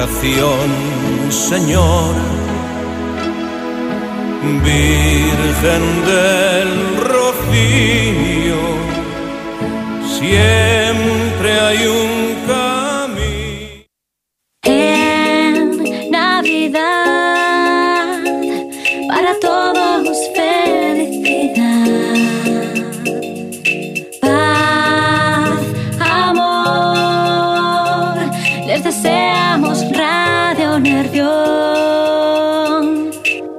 creación, Señora, Virgen del Rocío, siempre hay un camino. En Navidad, para todos felicidad, paz, amor, les deseamos Radio Nervión.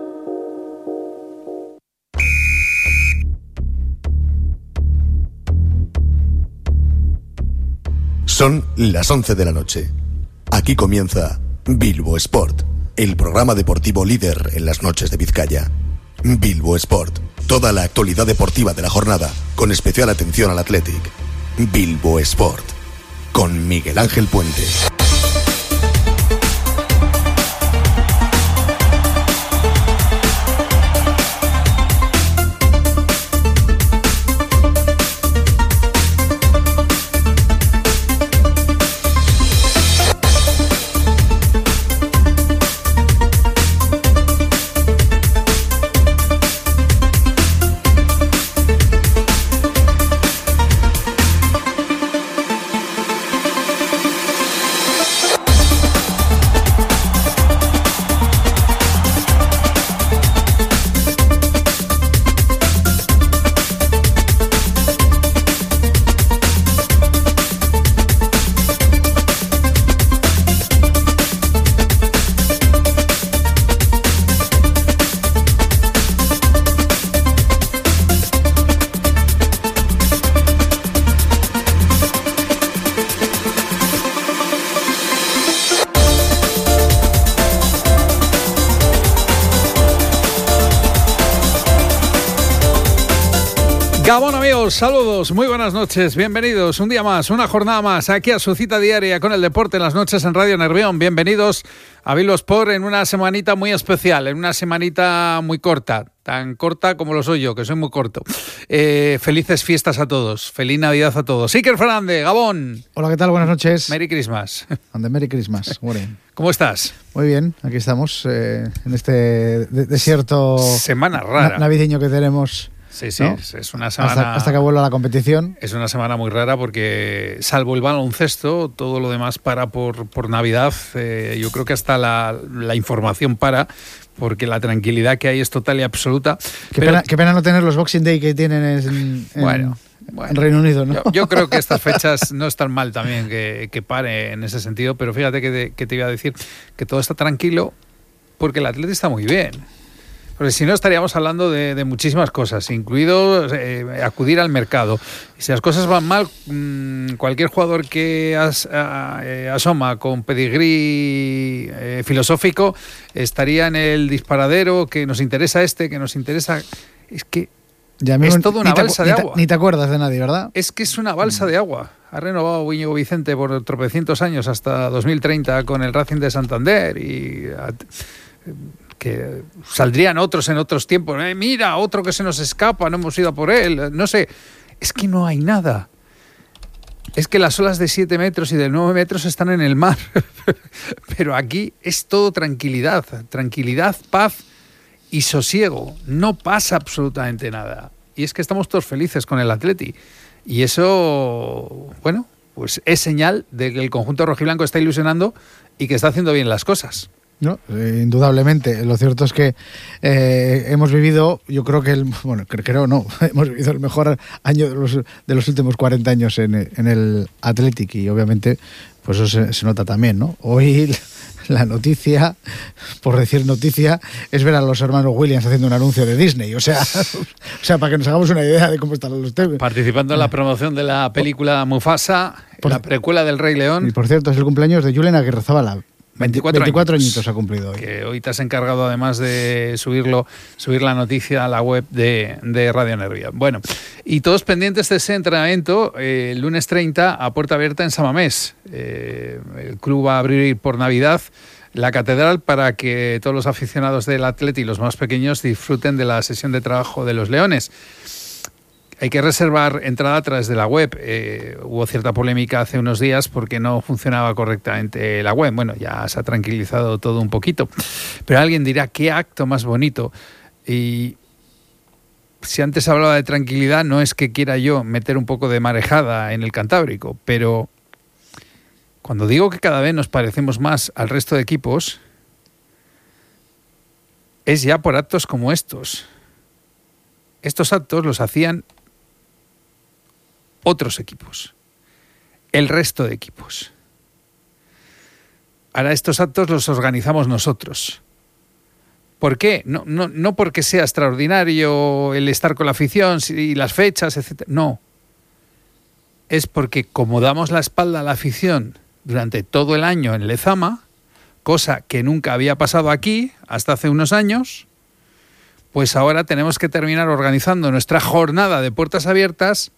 Son las 11 de la noche. Aquí comienza Bilbo Sport, el programa deportivo líder en las noches de Vizcaya. Bilbo Sport, toda la actualidad deportiva de la jornada, con especial atención al Athletic. Bilbo Sport, con Miguel Ángel Puente. Gabón, amigos, saludos, muy buenas noches, bienvenidos un día más, una jornada más, aquí a su cita diaria con el deporte en las noches en Radio Nervión. Bienvenidos a Bilbo Sport en una semanita muy especial, en una semanita muy corta, tan corta como lo soy yo, que soy muy corto. Felices fiestas a todos, feliz Navidad a todos. Iker Fernández, Gabón. Hola, ¿qué tal? Buenas noches. Merry Christmas. Merry Christmas. ¿Cómo estás? Muy bien, aquí estamos en este desierto semana rara navideño que tenemos. Sí, ¿no? Es una semana... Hasta que vuelva la competición. Es una semana muy rara porque, salvo el baloncesto, todo lo demás para por Navidad. Yo creo que hasta la información para, porque la tranquilidad que hay es total y absoluta. Qué pena no tener los Boxing Day que tienen en Reino Unido, ¿no? Yo creo que estas fechas no están mal también que pare en ese sentido, pero fíjate que te iba a decir que todo está tranquilo porque el Atleti está muy bien. Porque si no estaríamos hablando de muchísimas cosas, incluido acudir al mercado. Y si las cosas van mal, cualquier jugador que asoma con pedigrí filosófico estaría en el disparadero, que nos interesa que nos interesa... Es que es toda una balsa de agua. Ni te acuerdas de nadie, ¿verdad? Es que es una balsa de agua. Ha renovado Íñigo Vicente por tropecientos años hasta 2030 con el Racing de Santander y... que saldrían otros en otros tiempos. Mira, otro que se nos escapa, no hemos ido a por él. No sé, es que no hay nada. Es que las olas de 7 metros y de 9 metros están en el mar. Pero aquí es todo tranquilidad, paz y sosiego. No pasa absolutamente nada. Y es que estamos todos felices con el Atleti. Y eso, bueno, pues es señal de que el conjunto rojiblanco está ilusionando y que está haciendo bien las cosas. No, indudablemente. Lo cierto es que hemos vivido, yo creo que hemos vivido el mejor año de los últimos 40 años en el Athletic y obviamente pues eso se nota también, ¿no? Hoy la noticia, por decir noticia, es ver a los hermanos Williams haciendo un anuncio de Disney. O sea, para que nos hagamos una idea de cómo están los temas. Participando en la promoción de la película Mufasa, la precuela del Rey León. Y por cierto, es el cumpleaños de Julen Aguirrezabala. 24 añitos ha cumplido hoy. Que hoy te has encargado además de subir la noticia a la web de Radio Nervión. Bueno, y todos pendientes de ese entrenamiento el lunes 30 a puerta abierta en Samamés. El club va a abrir por Navidad la catedral para que todos los aficionados del Atleti y los más pequeños disfruten de la sesión de trabajo de los Leones. hay que reservar entrada a través de la web. Hubo cierta polémica hace unos días porque no funcionaba correctamente la web. Bueno, ya se ha tranquilizado todo un poquito. Pero alguien dirá, qué acto más bonito. Y si antes hablaba de tranquilidad, no es que quiera yo meter un poco de marejada en el Cantábrico, pero cuando digo que cada vez nos parecemos más al resto de equipos, es ya por actos como estos. Estos actos los hacían otros equipos, el resto de equipos. Ahora estos actos los organizamos nosotros. ¿Por qué? No porque sea extraordinario el estar con la afición y las fechas, etc. No. Es porque como damos la espalda a la afición durante todo el año en Lezama, cosa que nunca había pasado aquí hasta hace unos años, pues ahora tenemos que terminar organizando nuestra jornada de puertas abiertas,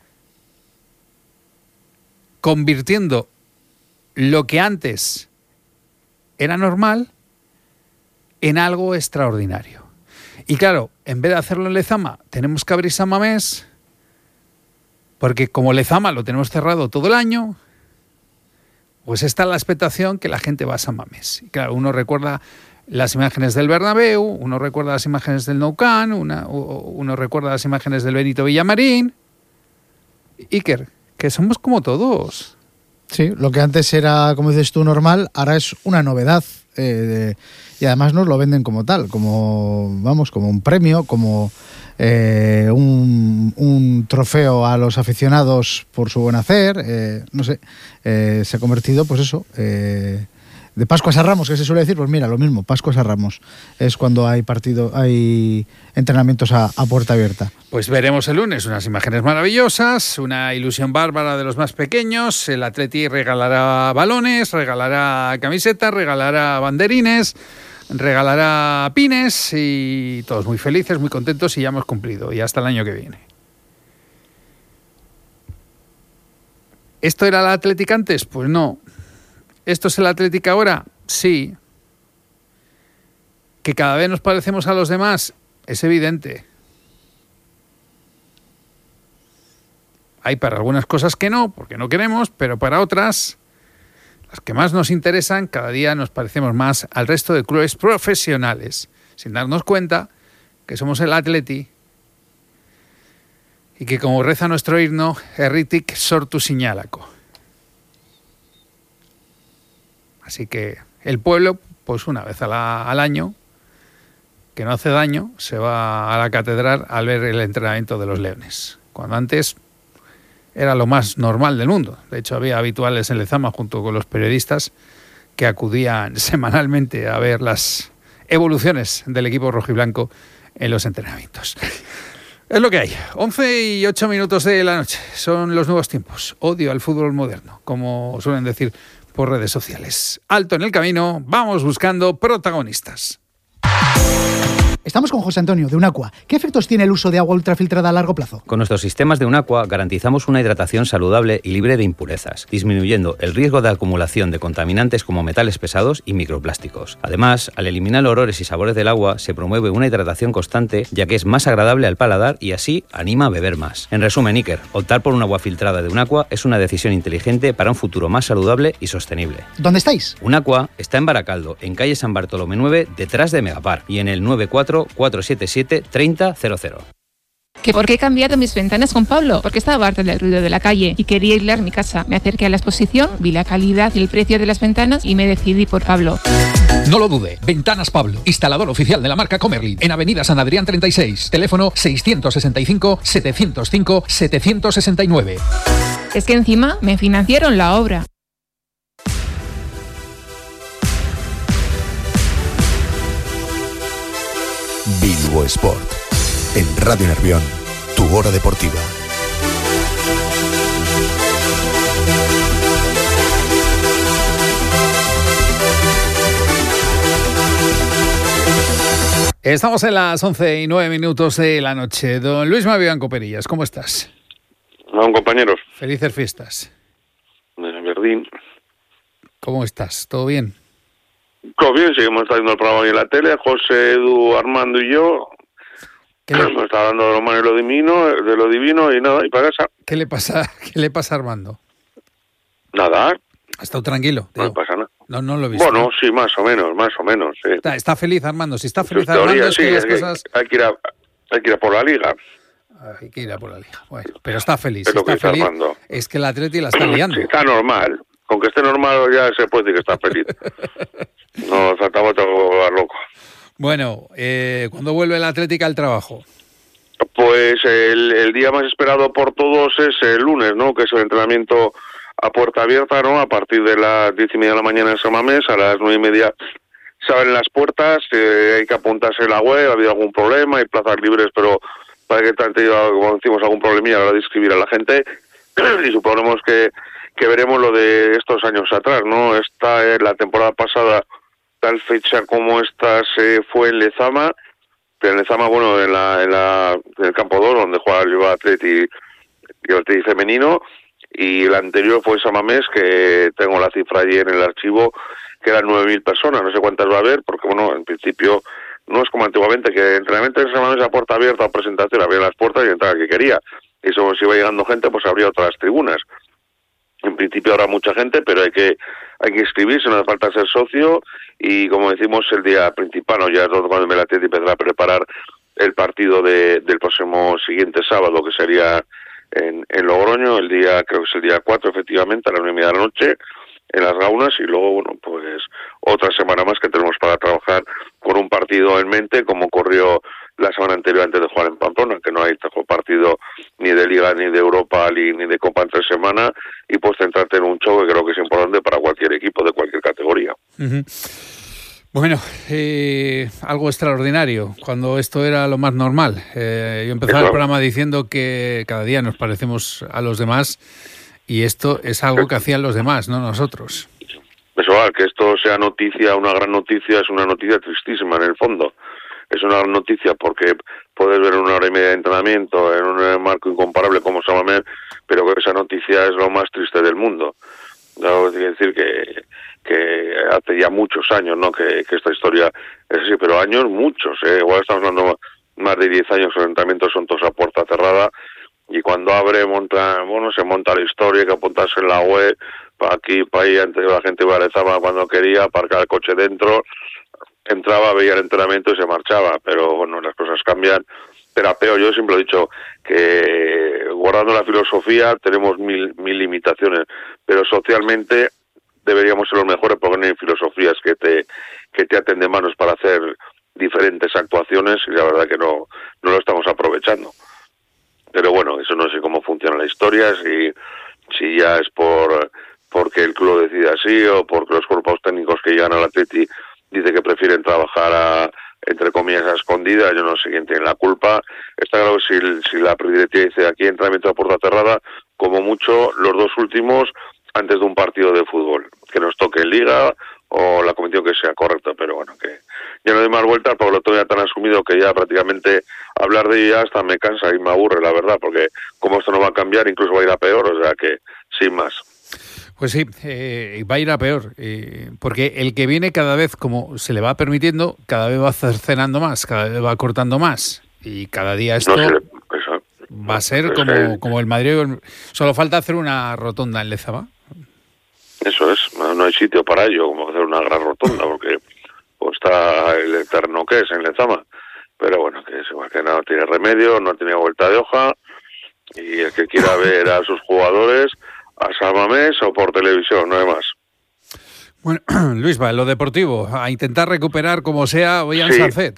convirtiendo lo que antes era normal en algo extraordinario. Y claro, en vez de hacerlo en Lezama, tenemos que abrir San Mamés, porque como Lezama lo tenemos cerrado todo el año, pues está la expectación que la gente va a San Mamés. Y claro, uno recuerda las imágenes del Bernabéu, uno recuerda las imágenes del Nou Camp, uno recuerda las imágenes del Benito Villamarín. Iker, que somos como todos. Sí, lo que antes era, como dices tú, normal, ahora es una novedad. Y además nos lo venden como tal, como un premio, como un trofeo a los aficionados por su buen hacer. No sé, se ha convertido, pues eso, de Pascuas a Ramos, que se suele decir, pues mira, lo mismo, Pascuas a Ramos es cuando hay hay entrenamientos a puerta abierta. Pues veremos el lunes unas imágenes maravillosas, una ilusión bárbara de los más pequeños. El Atleti regalará balones, regalará camisetas, regalará banderines, regalará pines y todos muy felices, muy contentos y ya hemos cumplido. Y hasta el año que viene. ¿Esto era el Athletic antes? Pues no. ¿Esto es el Athletic ahora? Sí. ¿Que cada vez nos parecemos a los demás? Es evidente. Hay para algunas cosas que no, porque no queremos, pero para otras, las que más nos interesan, cada día nos parecemos más al resto de clubes profesionales, sin darnos cuenta que somos el Atleti y que, como reza nuestro himno, Erritik sortu sinalaco. Así que el pueblo, pues una vez al año, que no hace daño, se va a la catedral al ver el entrenamiento de los Leones. Cuando antes era lo más normal del mundo. De hecho, había habituales en Lezama junto con los periodistas que acudían semanalmente a ver las evoluciones del equipo rojiblanco en los entrenamientos. Es lo que hay. 11:08 de la noche. Son los nuevos tiempos. Odio al fútbol moderno, como suelen decir por redes sociales. Alto en el camino, vamos buscando protagonistas. Estamos con José Antonio, de Unaqua. ¿Qué efectos tiene el uso de agua ultrafiltrada a largo plazo? Con nuestros sistemas de Unaqua garantizamos una hidratación saludable y libre de impurezas, disminuyendo el riesgo de acumulación de contaminantes como metales pesados y microplásticos. Además, al eliminar olores y sabores del agua, se promueve una hidratación constante, ya que es más agradable al paladar y así anima a beber más. En resumen, Iker, optar por un agua filtrada de Unaqua es una decisión inteligente para un futuro más saludable y sostenible. ¿Dónde estáis? Unaqua está en Baracaldo, en calle San Bartolomé 9, detrás de Megapar, y en el 94-477-3000. ¿Que por qué he cambiado mis ventanas con Pablo? Porque estaba harta del ruido de la calle y quería aislar mi casa. Me acerqué a la exposición, vi la calidad y el precio de las ventanas y me decidí por Pablo. No lo dude, Ventanas Pablo, instalador oficial de la marca Comerlin, en Avenida San Adrián 36, teléfono 665-705-769. Es que encima me financiaron la obra. Bilbo Sport, en Radio Nervión, tu hora deportiva. Estamos en las 11:09 de la noche. Don Luis Mavianco Perillas, ¿cómo estás? Hola, compañeros. Felices fiestas. De Verdín. ¿Cómo estás? ¿Todo bien? Todo bien, seguimos haciendo el programa hoy en la tele, José, Edu, Armando y yo. Me está hablando de lo humano y de lo divino y nada, y para casa. ¿Qué le pasa a Armando? Nada. ¿Ha estado tranquilo? No pasa nada. No lo he visto. Bueno, sí, más o menos. Sí. Está feliz Armando. Si está feliz Armando, teoría, es que sí, las cosas... Hay que ir a por la Liga. Hay que ir a por la Liga. Bueno, pero está feliz. Es lo que está feliz. Armando. Es que el Atleti la está liando. Sí, está normal. Con que esté normal ya se puede decir que está feliz. No, faltaba todo loco. Bueno, ¿cuándo vuelve el Atlético al trabajo? Pues el día más esperado por todos es el lunes, ¿no? Que es el entrenamiento a puerta abierta, ¿no? A partir de las 10:30 de la mañana en San Mamés, a las 9:30 se abren las puertas, hay que apuntarse en la web, ha habido algún problema, hay plazas libres, pero para que han tenido, como decimos, algún problemilla a la hora de inscribir a la gente, y suponemos que veremos lo de estos años atrás, ¿no? La temporada pasada, tal fecha como esta se fue en Lezama, pero en Lezama, bueno, en el campo 2, donde juega el Atleti y el Atleti femenino, y la anterior fue San Mamés, que tengo la cifra allí en el archivo, que eran 9.000 personas, no sé cuántas va a haber, porque bueno, en principio no es como antiguamente, que entrenamiento en San Mamés a puerta abierta o presentación, abrían las puertas y entraba el que quería, y eso, si iba llegando gente, pues abría otras tribunas. En principio habrá mucha gente, pero hay que inscribirse, no hace falta ser socio, y como decimos, el día principal, ¿no? Ya es cuando el Atleti empezará a preparar el partido del próximo siguiente sábado, que sería en Logroño, creo que es el día 4, efectivamente, a las 9:30 de la noche, en las Gaunas, y luego, bueno, pues otra semana más que tenemos para trabajar con un partido en mente, como ocurrió la semana anterior antes de jugar en Pamplona, que no hay partido ni de Liga, ni de Europa, ni de Copa entre semana, y pues centrarte en un show que creo que es importante para cualquier equipo de cualquier categoría. Uh-huh. Bueno, algo extraordinario, cuando esto era lo más normal. Yo empezaba el programa diciendo que cada día nos parecemos a los demás, y esto es algo que hacían los demás, no nosotros. Eso, que esto sea noticia, una gran noticia, es una noticia tristísima en el fondo. Es una gran noticia porque puedes ver 1 hora y media de entrenamiento en un marco incomparable como San Mamés, pero que esa noticia es lo más triste del mundo. Tengo que decir que hace ya muchos años, ¿no? Que esta historia es así, pero años muchos, igual estamos hablando más de 10 años, los entrenamientos son todos a puerta cerrada, y cuando se monta la historia, hay que apuntarse en la web, para aquí, para ahí, antes la gente iba a Lezama cuando quería, aparcar el coche dentro, entraba, veía el entrenamiento y se marchaba, pero bueno, las cosas cambian. Pero peor, yo siempre he dicho que guardando la filosofía tenemos mil limitaciones, pero socialmente deberíamos ser los mejores porque no hay filosofías que te aten de manos para hacer diferentes actuaciones, y la verdad que no lo estamos aprovechando. Pero bueno, eso no sé cómo funciona la historia, si ya es porque el club decide así, o porque los cuerpos técnicos que llegan al Atleti dice que prefieren trabajar entre comillas a escondidas. Yo no sé quién tiene la culpa. Está claro que si la presidencia dice aquí entrenamiento a puerta cerrada, como mucho los 2 últimos antes de un partido de fútbol, que nos toque en Liga o la competición que sea correcta, pero bueno, que ya no doy más vueltas porque lo tengo ya tan asumido que ya prácticamente hablar de ello ya hasta me cansa y me aburre, la verdad, porque como esto no va a cambiar, incluso va a ir a peor, o sea que sin más. Pues sí, va a ir a peor, porque el que viene cada vez, como se le va permitiendo, cada vez va cercenando más, cada vez va cortando más, y cada día esto va a ser como el Madrid. Solo falta hacer una rotonda en Lezama. Eso es, no hay sitio para ello, como hacer una gran rotonda, porque pues está el eterno que es en Lezama, pero bueno, que no tiene remedio, no tiene vuelta de hoja, y el que quiera ver a sus jugadores a San Mamés o por televisión, no hay más. Bueno, Luis, va en lo deportivo, a intentar recuperar como sea hoy a Sarcet.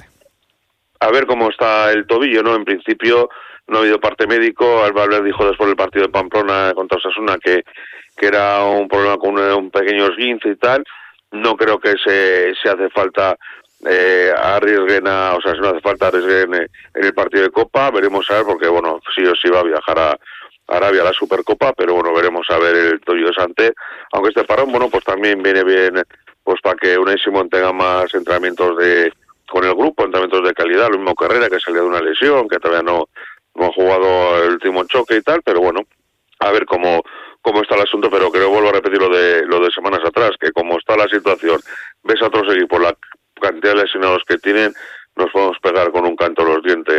A ver cómo está el tobillo, ¿no? En principio no ha habido parte médico. Álvaro dijo después del partido de Pamplona contra Osasuna que era un problema con un pequeño esguince y tal. No creo que se hace falta arriesguen si no hace falta arriesguen en el partido de Copa. Veremos a ver, porque bueno, sí o sí va a viajar a Arabia, la Supercopa, pero bueno, veremos a ver el tobillo de Santé. Aunque este parón, bueno, pues también viene bien, pues para que Unai Simón tenga más entrenamientos con el grupo, entrenamientos de calidad. Lo mismo Carrera, que salía de una lesión, que todavía no ha jugado el último choque y tal, pero bueno, a ver cómo está el asunto. Pero creo, vuelvo a repetir lo de semanas atrás, que como está la situación, ves a otros equipos la cantidad de lesionados que tienen, nos podemos pegar con un canto los dientes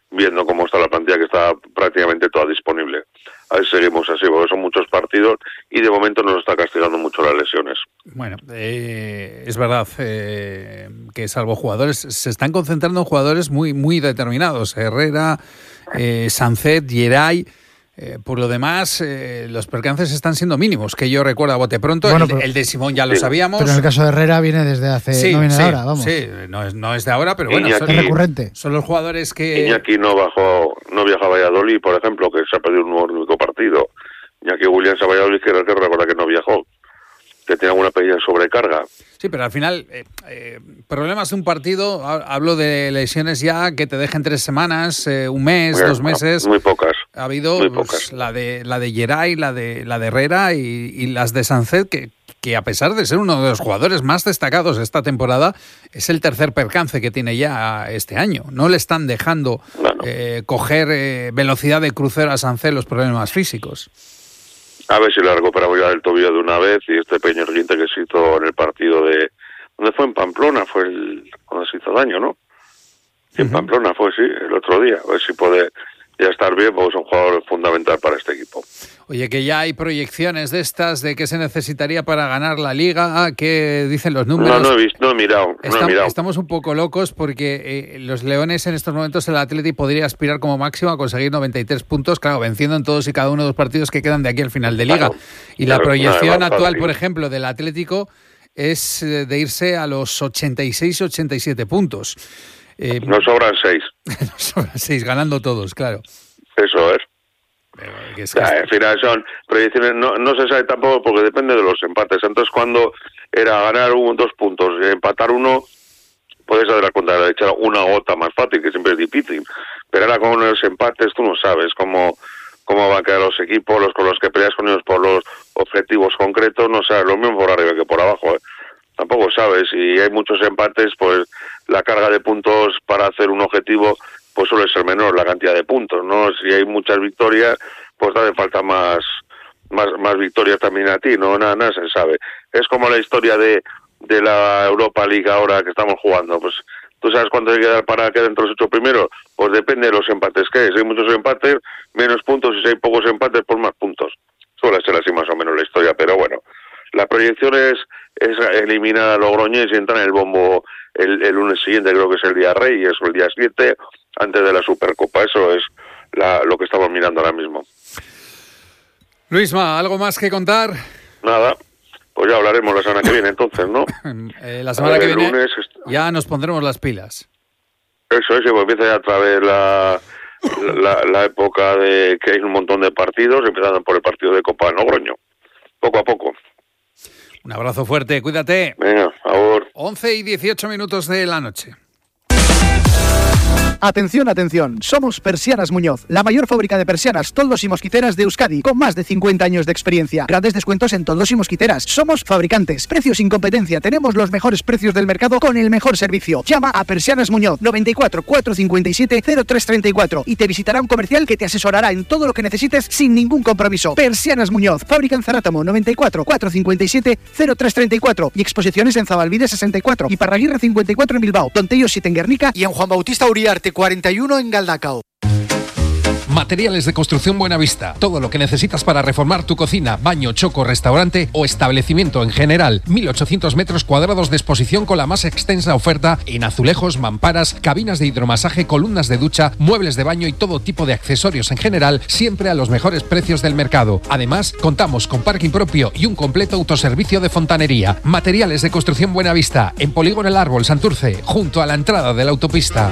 viendo cómo está la plantilla, que está prácticamente toda disponible. A ver si seguimos así, porque son muchos partidos y de momento nos está castigando mucho las lesiones. Bueno, es verdad que salvo jugadores, se están concentrando en jugadores muy, muy determinados. Herrera, Sancet, Geray. Por lo demás, los percances están siendo mínimos, que yo recuerdo a bote pronto. Bueno, el de Simón ya lo sabíamos. Pero en el caso de Herrera viene desde hace... no viene de ahora, vamos. Sí, no es de ahora, pero bueno, es recurrente. Son los jugadores que... Iñaki no viaja a Valladolid, por ejemplo, que se ha perdido un único partido. Iñaki Williams a Valladolid, que recuerda que no viajó, que tiene alguna pequeña sobrecarga. Sí, pero al final, problemas de un partido, hablo de lesiones ya que te dejen 3 semanas, un mes, 2 meses. Muy pocas. Ha habido pues, la de Geray, la de Herrera y las de Sancet, que a pesar de ser uno de los jugadores más destacados de esta temporada, es el tercer percance que tiene ya este año. No le están dejando coger velocidad de crucero a Sancet los problemas físicos. A ver si le ha recuperado ya del tobillo de una vez, y este pequeño esguince que se hizo en el partido de... ¿Dónde fue? En Pamplona, cuando se hizo daño, ¿no? Sí, en Pamplona fue, sí, el otro día. A ver si puede ya estar bien, porque es un jugador fundamental para este equipo. Oye, que ya hay proyecciones de estas, de qué se necesitaría para ganar la Liga, ¿qué dicen los números? No he mirado. Estamos un poco locos porque los Leones en estos momentos, el Athletic podría aspirar como máximo a conseguir 93 puntos, claro, venciendo en todos y cada uno de los partidos que quedan de aquí al final de Liga. Y la proyección actual, por ejemplo, del Atlético es de irse a los 86-87 puntos. Nos sobran 6. Nos sobran 6, ganando todos, claro. Eso es. Al final son proyecciones, no se sabe tampoco porque depende de los empates. Entonces, cuando era ganar 2 puntos y empatar 1, puedes hacer la cuenta de echar una gota más fácil, que siempre es difícil. Pero ahora con los empates tú no sabes cómo van a quedar los equipos, con los que peleas con ellos por los objetivos concretos, no sabes, lo mismo por arriba que por abajo. Tampoco sabes, si hay muchos empates, pues la carga de puntos para hacer un objetivo pues suele ser menor la cantidad de puntos, ¿no? Si hay muchas victorias, pues te hace falta más victorias también a ti, ¿no? Nada se sabe. Es como la historia de la Europa League ahora que estamos jugando, pues ¿tú sabes cuánto hay que dar para quedar entre los 8 primeros? Pues depende de los empates que hay. Si hay muchos empates, menos puntos, y si hay pocos empates, pues más puntos. Suele ser así más o menos la historia, pero bueno. La proyección es eliminar a Logroñés y entrar en el bombo el lunes siguiente, creo que es el día Reyes o el día 7, antes de la Supercopa. Eso es lo que estamos mirando ahora mismo. Luisma, ¿algo más que contar? Nada, pues ya hablaremos la semana que viene entonces, ¿no? La semana que viene lunes ya nos pondremos las pilas. Eso es, pues empieza ya otra vez la época de que hay un montón de partidos, empezando por el partido de Copa de Logroño, poco a poco. Un abrazo fuerte, cuídate. Venga, a favor. 11:18 de la noche. Atención, atención, somos Persianas Muñoz, la mayor fábrica de persianas, toldos y mosquiteras de Euskadi, con más de 50 años de experiencia. Grandes descuentos en toldos y mosquiteras. Somos fabricantes, precios sin competencia, tenemos los mejores precios del mercado con el mejor servicio. Llama a Persianas Muñoz, 94 457 0334 y te visitará un comercial que te asesorará en todo lo que necesites sin ningún compromiso. Persianas Muñoz, fábrica en Zarátamo, 94 457 0334 y exposiciones en Zabalbide 64 y Parraguirre 54 en Bilbao, Tontello 7 en Guernica y en Juan Bautista Uriarte 41 en Galdacao. Materiales de Construcción Buenavista. Todo lo que necesitas para reformar tu cocina, baño, choco, restaurante o establecimiento en general. 1.800 metros cuadrados de exposición con la más extensa oferta en azulejos, mamparas, cabinas de hidromasaje, columnas de ducha, muebles de baño y todo tipo de accesorios en general, siempre a los mejores precios del mercado. Además, contamos con parking propio y un completo autoservicio de fontanería. Materiales de Construcción Buenavista, en Polígono El Árbol, Santurce, junto a la entrada de la autopista.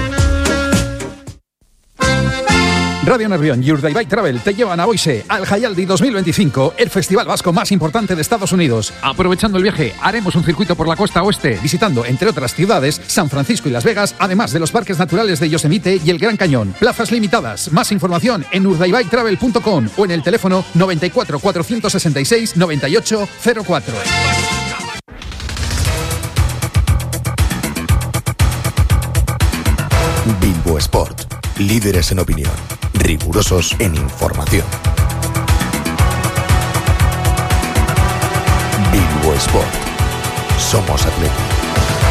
Radio Nervión y Urdaibai Travel te llevan a Boise al Jaialdi 2025, el festival vasco más importante de Estados Unidos. Aprovechando el viaje, haremos un circuito por la costa oeste, visitando, entre otras ciudades, San Francisco y Las Vegas, además de los parques naturales de Yosemite y el Gran Cañón. Plazas limitadas. Más información en urdaibaitravel.com o en el teléfono 94 466 9804. Bilbo Sport. Líderes en opinión, rigurosos en información. Bilbo Sport. Somos Athletic.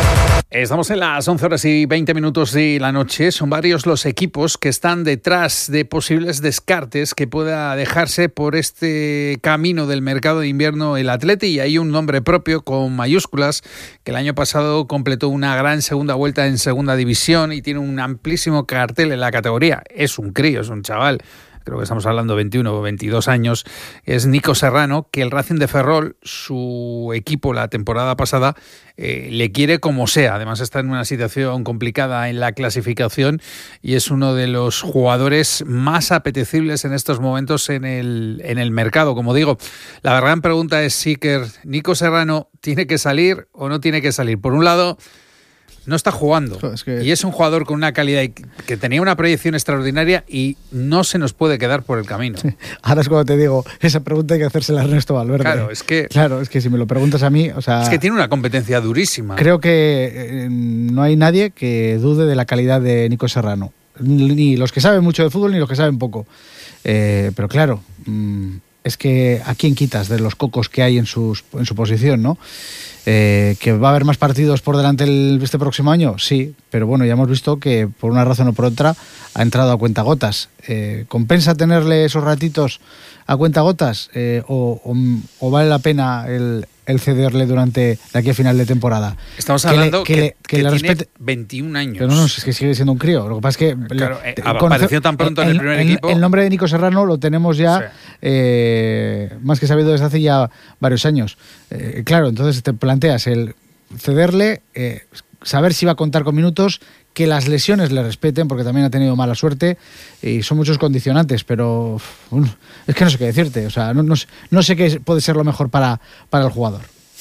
Estamos en las 11:20 de la noche. Son varios los equipos que están detrás de posibles descartes que pueda dejarse por este camino del mercado de invierno el Atleti, y hay un nombre propio con mayúsculas que el año pasado completó una gran segunda vuelta en segunda división y tiene un amplísimo cartel en la categoría. Es un crío, es un chaval. Creo que estamos hablando de 21 o 22 años, es Nico Serrano, que el Racing de Ferrol, su equipo la temporada pasada, le quiere como sea. Además está en una situación complicada en la clasificación y es uno de los jugadores más apetecibles en estos momentos en el mercado. Como digo, la gran pregunta es si Nico Serrano tiene que salir o no tiene que salir. Por un lado, no está jugando, y es un jugador con una calidad que tenía una proyección extraordinaria y no se nos puede quedar por el camino. Sí. Ahora es cuando te digo, esa pregunta hay que hacérsela a Ernesto Valverde. Claro, es que si me lo preguntas a mí, o sea, es que tiene una competencia durísima. Creo que no hay nadie que dude de la calidad de Nico Serrano, ni los que saben mucho de fútbol ni los que saben poco. Pero claro, es que ¿a quién quitas de los cocos que hay en su posición, no? ¿Que va a haber más partidos por delante este próximo año? Sí, pero bueno, ya hemos visto que por una razón o por otra ha entrado a cuentagotas. ¿Compensa tenerle esos ratitos a cuentagotas o vale la pena el cederle durante de aquí a final de temporada? Estamos hablando que le tiene 21 años. Pero no, es que sigue siendo un crío. Lo que pasa es que claro, apareció tan pronto en el primer equipo. El nombre de Nico Serrano lo tenemos ya más que sabido desde hace ya varios años. Claro, entonces te planteas el cederle, saber si va a contar con minutos, que las lesiones le respeten, porque también ha tenido mala suerte y son muchos condicionantes, pero es que no sé qué decirte. O sea, no sé qué puede ser lo mejor para el jugador.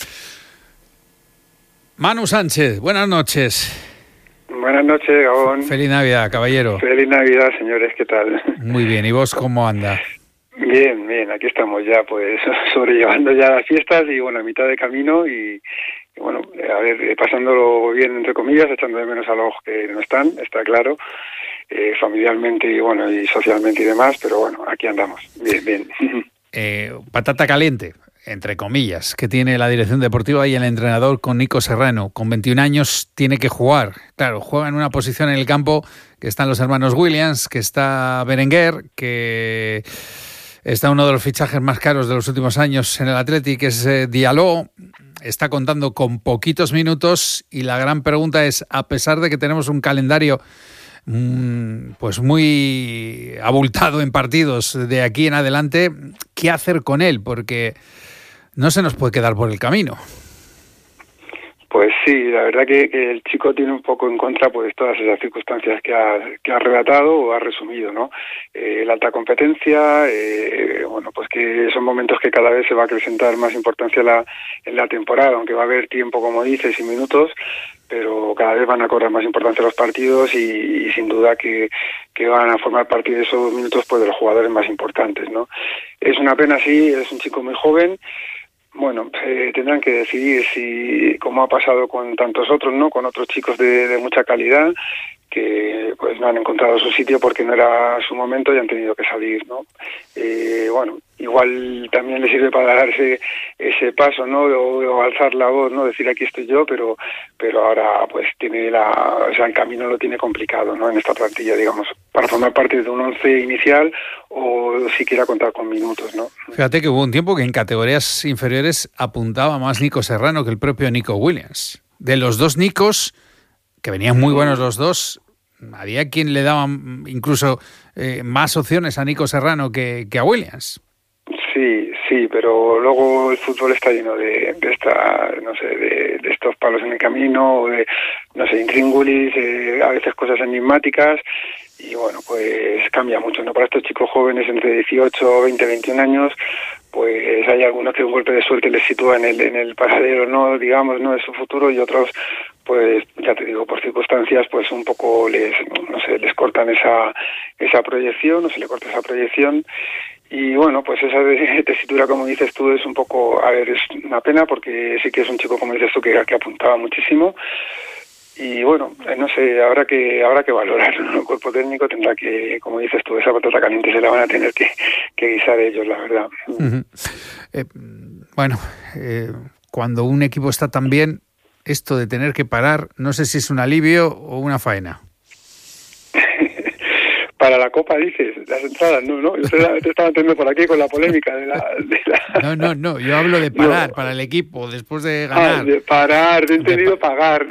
Manu Sánchez, buenas noches. Buenas noches, Gabón. Feliz Navidad, caballero. Feliz Navidad, señores, ¿qué tal? Muy bien, ¿y vos cómo anda? Bien, aquí estamos ya pues sobrellevando ya las fiestas y bueno, a mitad de camino y bueno, a ver, pasándolo bien entre comillas, echando de menos a los que no están, está claro, familiarmente y bueno, y socialmente y demás, pero bueno, aquí andamos, bien. Patata caliente, entre comillas, que tiene la dirección deportiva y el entrenador con Nico Serrano. Con 21 años tiene que jugar. Claro, juega en una posición en el campo que están los hermanos Williams, que está Berenguer, que está uno de los fichajes más caros de los últimos años en el Athletic, que es Diallo. Está contando con poquitos minutos y la gran pregunta es, a pesar de que tenemos un calendario pues muy abultado en partidos de aquí en adelante, ¿qué hacer con él? Porque no se nos puede quedar por el camino. Pues sí, la verdad que el chico tiene un poco en contra pues todas esas circunstancias que ha relatado o ha resumido, ¿no? La alta competencia, bueno, pues que son momentos que cada vez se va a acrecentar más importancia en la temporada, aunque va a haber tiempo, como dices, y minutos, pero cada vez van a cobrar más importancia los partidos y sin duda que van a formar parte de esos minutos pues de los jugadores más importantes, ¿no? Es una pena, sí, es un chico muy joven. Bueno, tendrán que decidir si, como ha pasado con tantos otros, ¿no? Con otros chicos de mucha calidad que pues no han encontrado su sitio porque no era su momento y han tenido que salir, ¿no? Bueno, igual también le sirve para darse ese paso, ¿no? O alzar la voz, ¿no? Decir aquí estoy yo, pero ahora pues tiene el camino lo tiene complicado, ¿no? En esta plantilla, digamos, para formar parte de un 11 inicial o siquiera contar con minutos, ¿no? Fíjate que hubo un tiempo que en categorías inferiores apuntaba más Nico Serrano que el propio Nico Williams. De los dos Nicos, que venían muy buenos los dos, había quien le daba incluso más opciones a Nico Serrano que a Williams. Sí, pero luego el fútbol está lleno de estos palos en el camino, o de, no sé, intríngulis, a veces cosas enigmáticas, y bueno, pues cambia mucho, ¿no? Para estos chicos jóvenes entre 18, 20, 21 años, pues hay algunos que un golpe de suerte les sitúa en el paradero, ¿no? Digamos, ¿no? De su futuro, y otros, pues ya te digo, por circunstancias, pues un poco les cortan esa proyección, o se le corta esa proyección. Y bueno, pues esa tesitura, como dices tú, es un poco, a ver, es una pena porque sí que es un chico, como dices tú, que apuntaba muchísimo. Y bueno, no sé, habrá que valorar, ¿no? El cuerpo técnico tendrá que, como dices tú, esa patata caliente se la van a tener que guisar ellos, la verdad. Bueno, cuando un equipo está tan bien, esto de tener que parar, no sé si es un alivio o una faena. Para la Copa, dices, las entradas, no, yo te estaba entendiendo por aquí con la polémica de la... No, yo hablo de parar para el equipo después de ganar. De pagar, te he entendido pagar.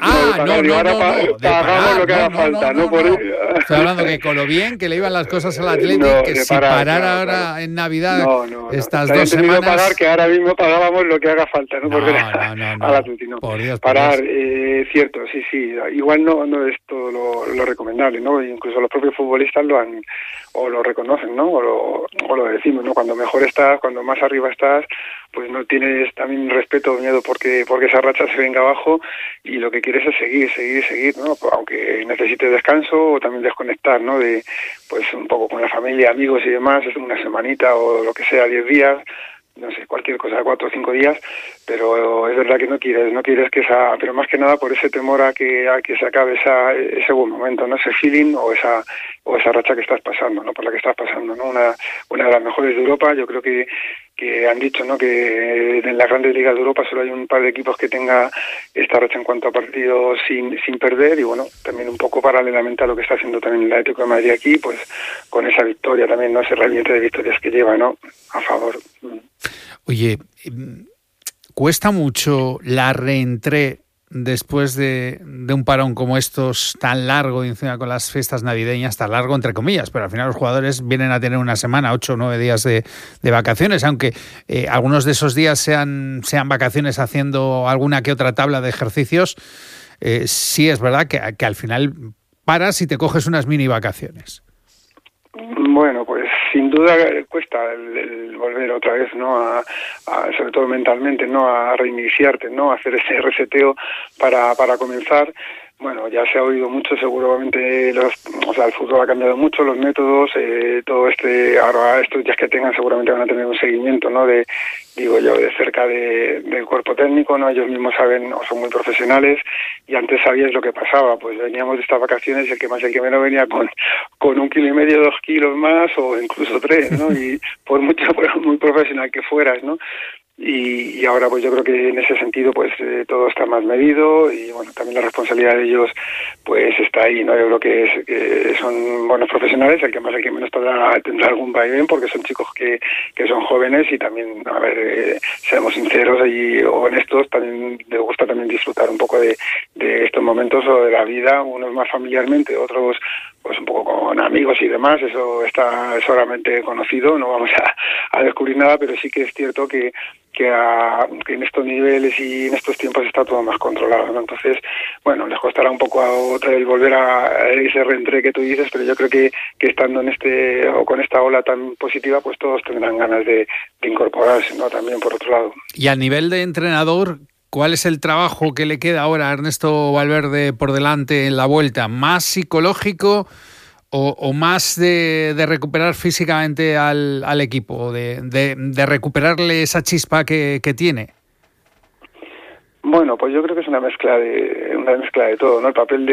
Pagamos lo que haga falta, ¿no? Estoy hablando que con lo bien que le iban las cosas al Atlético, que si parar ahora en Navidad, estas 2 semanas... pagar, que ahora mismo pagábamos lo que haga falta, ¿no? Al Atlético, por Dios, parar, cierto, sí, igual no es todo lo recomendable, ¿no? Incluso los propios futbolistas lo reconocen, ¿no? O lo decimos, ¿no? Cuando mejor estás, cuando más arriba estás, pues no tienes también respeto o miedo porque esa racha se venga abajo, y lo que quieres es seguir, ¿no? Aunque necesites descanso o también desconectar, ¿no? De, pues un poco con la familia, amigos y demás, es una semanita o lo que sea, 10 días, no sé, cualquier cosa, 4 o 5 días, pero es verdad que no quieres que pero más que nada por ese temor a que se acabe ese buen momento, ¿no? Ese feeling o esa racha que estás pasando, ¿no? Por la que estás pasando, ¿no? Una de las mejores de Europa. Yo creo que han dicho, ¿no? Que en las grandes ligas de Europa solo hay un par de equipos que tenga esta racha en cuanto a partidos sin perder, y bueno, también un poco paralelamente a lo que está haciendo también el Atlético de Madrid aquí, pues con esa victoria también, ¿no? Ese ramillete de victorias que lleva, ¿no? A favor. Oye, ¿cuesta mucho la reentrée después de un parón como estos tan largo, y encima con las fiestas navideñas, tan largo entre comillas, pero al final los jugadores vienen a tener una semana, 8 o 9 días de vacaciones, aunque algunos de esos días sean vacaciones haciendo alguna que otra tabla de ejercicios, sí es verdad que al final paras y te coges unas mini vacaciones. Bueno, pues sin duda cuesta el volver otra vez, ¿no? Sobre todo mentalmente, ¿no? A reiniciarte, ¿no? A hacer ese reseteo para comenzar. Bueno, ya se ha oído mucho, seguramente el fútbol ha cambiado mucho, los métodos, ahora estos días que tengan seguramente van a tener un seguimiento, ¿no? De cerca del cuerpo técnico, ¿no? Ellos mismos saben o son muy profesionales, y antes sabías lo que pasaba, pues veníamos de estas vacaciones, el que más, el que menos venía con 1,5 kilos, 2 kilos más, o incluso 3, ¿no? Y por muy profesional que fueras, ¿no? Y ahora pues yo creo que en ese sentido pues todo está más medido, y bueno, también la responsabilidad de ellos pues está ahí, ¿no? Yo creo que son buenos profesionales, el que más, el que menos tendrá algún vaivén, porque son chicos que son jóvenes, y también, a ver, seamos sinceros y honestos, también les gusta también disfrutar un poco de estos momentos o de la vida, unos más familiarmente, otros pues un poco con amigos y demás. Eso está solamente conocido, no vamos a descubrir nada, pero sí que es cierto que en estos niveles y en estos tiempos está todo más controlado, ¿no? Entonces, bueno, les costará un poco el volver a ese reentré que tú dices, pero yo creo que estando con esta ola tan positiva, pues todos tendrán ganas de incorporarse, ¿no? También por otro lado. Y a nivel de entrenador, ¿cuál es el trabajo que le queda ahora a Ernesto Valverde por delante en la vuelta? ¿Más psicológico o más de recuperar físicamente al equipo, de recuperarle esa chispa que tiene? Bueno, pues yo creo que es una mezcla de todo, ¿no? El papel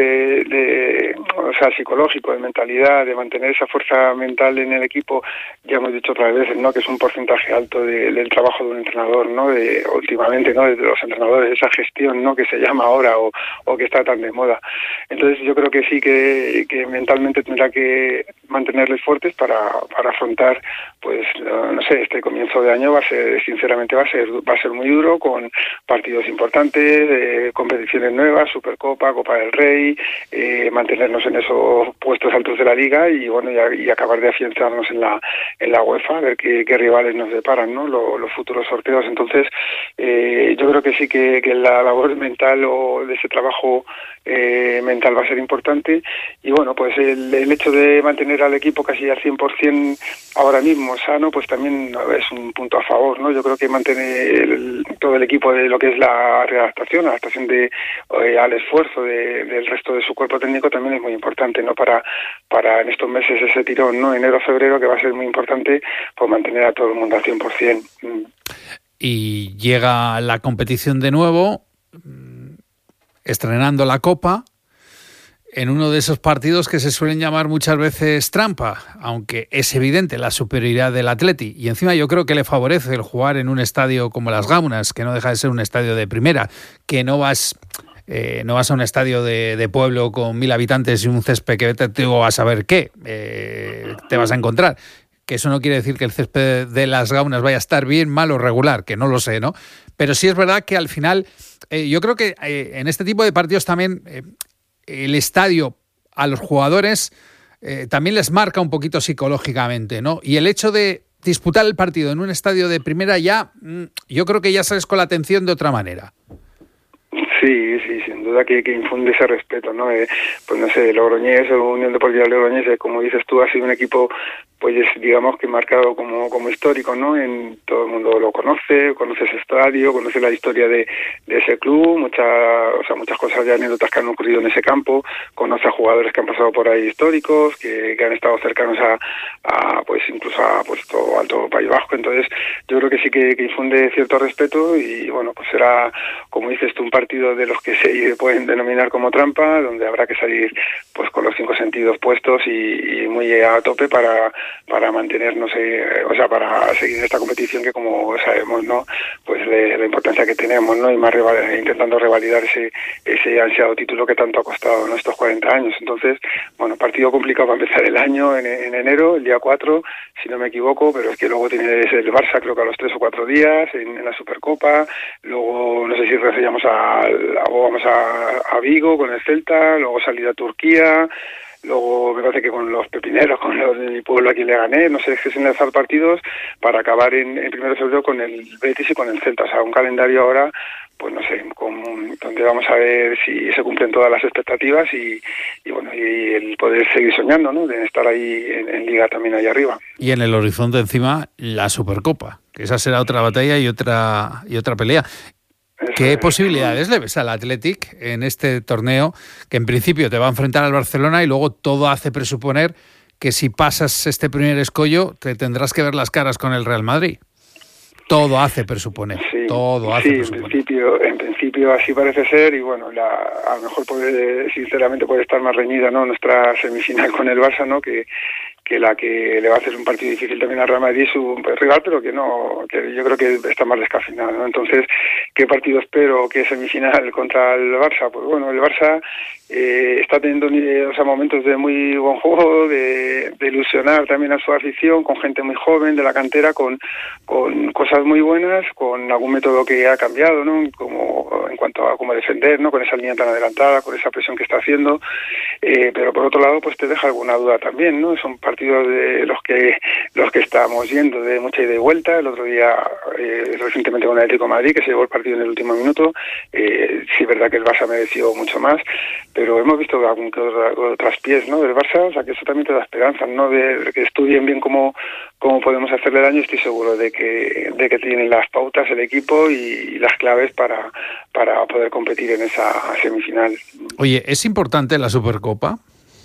psicológico, de mentalidad, de mantener esa fuerza mental en el equipo, ya hemos dicho otras veces, ¿no? Que es un porcentaje alto del trabajo de un entrenador, ¿no? Últimamente, ¿no? De los entrenadores, esa gestión, ¿no? Que se llama ahora o que está tan de moda. Entonces yo creo que sí que mentalmente tendrá que mantenerles fuertes para afrontar, pues, no sé, este comienzo de año sinceramente va a ser muy duro, con partidos importantes, competiciones nuevas, Supercopa, Copa del Rey, mantenernos en esos puestos altos de la Liga y bueno, y acabar de afianzarnos en la UEFA, a ver qué rivales nos deparan, ¿no? Los futuros sorteos. Entonces, yo creo que sí que la labor mental o de ese trabajo mental va a ser importante, y bueno, pues el hecho de mantener al equipo casi al 100% ahora mismo sano, pues también es un punto a favor, ¿no? Yo creo que mantener todo el equipo de lo que es la adaptación al esfuerzo del resto de su cuerpo técnico también es muy importante, ¿no? Para en estos meses ese tirón, ¿no? Enero, febrero, que va a ser muy importante, pues mantener a todo el mundo al 100%. Y llega la competición de nuevo, estrenando la Copa, en uno de esos partidos que se suelen llamar muchas veces trampa, aunque es evidente la superioridad del Atleti, y encima yo creo que le favorece el jugar en un estadio como Las Gamunas, que no deja de ser un estadio de primera, que no vas no vas a un estadio de pueblo con 1000 habitantes y un césped que te vas a ver qué te vas a encontrar. Que eso no quiere decir que el césped de Las Gaunas vaya a estar bien, mal o regular, que no lo sé, ¿no? Pero sí es verdad que al final, yo creo que en este tipo de partidos también el estadio a los jugadores también les marca un poquito psicológicamente, ¿no? Y el hecho de disputar el partido en un estadio de primera yo creo que ya sales con la atención de otra manera. Sí, sin duda que infunde ese respeto, ¿no? Pues no sé, Logroñés o Unión Deportiva Logroñés, como dices tú, ha sido un equipo, pues digamos que marcado como histórico, ¿no? Todo el mundo lo conoce ese estadio, conoce la historia de ese club, muchas cosas de anécdotas que han ocurrido en ese campo, conoce a jugadores que han pasado por ahí históricos, que han estado cercanos a pues incluso a todo Alto País Vasco. Entonces yo creo que sí que infunde cierto respeto y bueno, pues será, como dices tú, un partido de los que se pueden denominar como trampa, donde habrá que salir pues con los 5 sentidos puestos y muy a tope para mantenernos, para seguir esta competición que, como sabemos, ¿no? Pues la importancia que tenemos, ¿no? Y más intentando revalidar ese ansiado título que tanto ha costado, ¿no? Estos 40 años. Entonces, bueno, partido complicado para empezar el año en enero, el día 4, si no me equivoco, pero es que luego tiene el Barça, creo que a los 3 o 4 días, en la Supercopa. Luego, no sé si vamos a Vigo con el Celta, luego salida a Turquía. Luego me parece que con los pepineros, con los de mi pueblo aquí le gané, no sé, es que se enlazar partidos para acabar en 1 de febrero con el Betis y con el Celta. O sea, un calendario ahora, pues no sé, donde vamos a ver si se cumplen todas las expectativas y el poder seguir soñando, ¿no? De estar ahí en Liga también ahí arriba. Y en el horizonte encima la Supercopa, que esa será otra batalla y otra pelea. ¿Qué posibilidades le ves al Athletic en este torneo que en principio te va a enfrentar al Barcelona y luego todo hace presuponer que si pasas este primer escollo te tendrás que ver las caras con el Real Madrid? Todo hace presuponer, presuponer. En principio así parece ser y bueno, a lo mejor sinceramente puede estar más reñida, ¿no? Nuestra semifinal con el Barça, ¿no? Que la que le va a hacer un partido difícil también al Real Madrid, su rival, pero que yo creo que está más descafeinado, ¿no? Entonces, ¿qué partido espero? ¿Qué semifinal contra el Barça? Pues bueno, el Barça está teniendo momentos de muy buen juego, de ilusionar también a su afición, con gente muy joven de la cantera, con cosas muy buenas, con algún método que ha cambiado, ¿no? Como en cuanto a cómo defender, ¿no? Con esa línea tan adelantada, con esa presión que está haciendo, pero por otro lado, pues te deja alguna duda también, ¿no? Son partidos de los que estamos yendo de mucha ida y vuelta. El otro día, recientemente con el Atlético de Madrid, que se llevó el partido en el último minuto, sí es verdad que el Barça mereció mucho más, pero hemos visto algún que otro traspiés, ¿no? Del Barça, o sea que eso también te da esperanza, ¿no? De que estudien bien cómo podemos hacerle daño. Estoy seguro de que tienen las pautas el equipo y las claves para poder competir en esa semifinal. Oye, ¿es importante la Supercopa?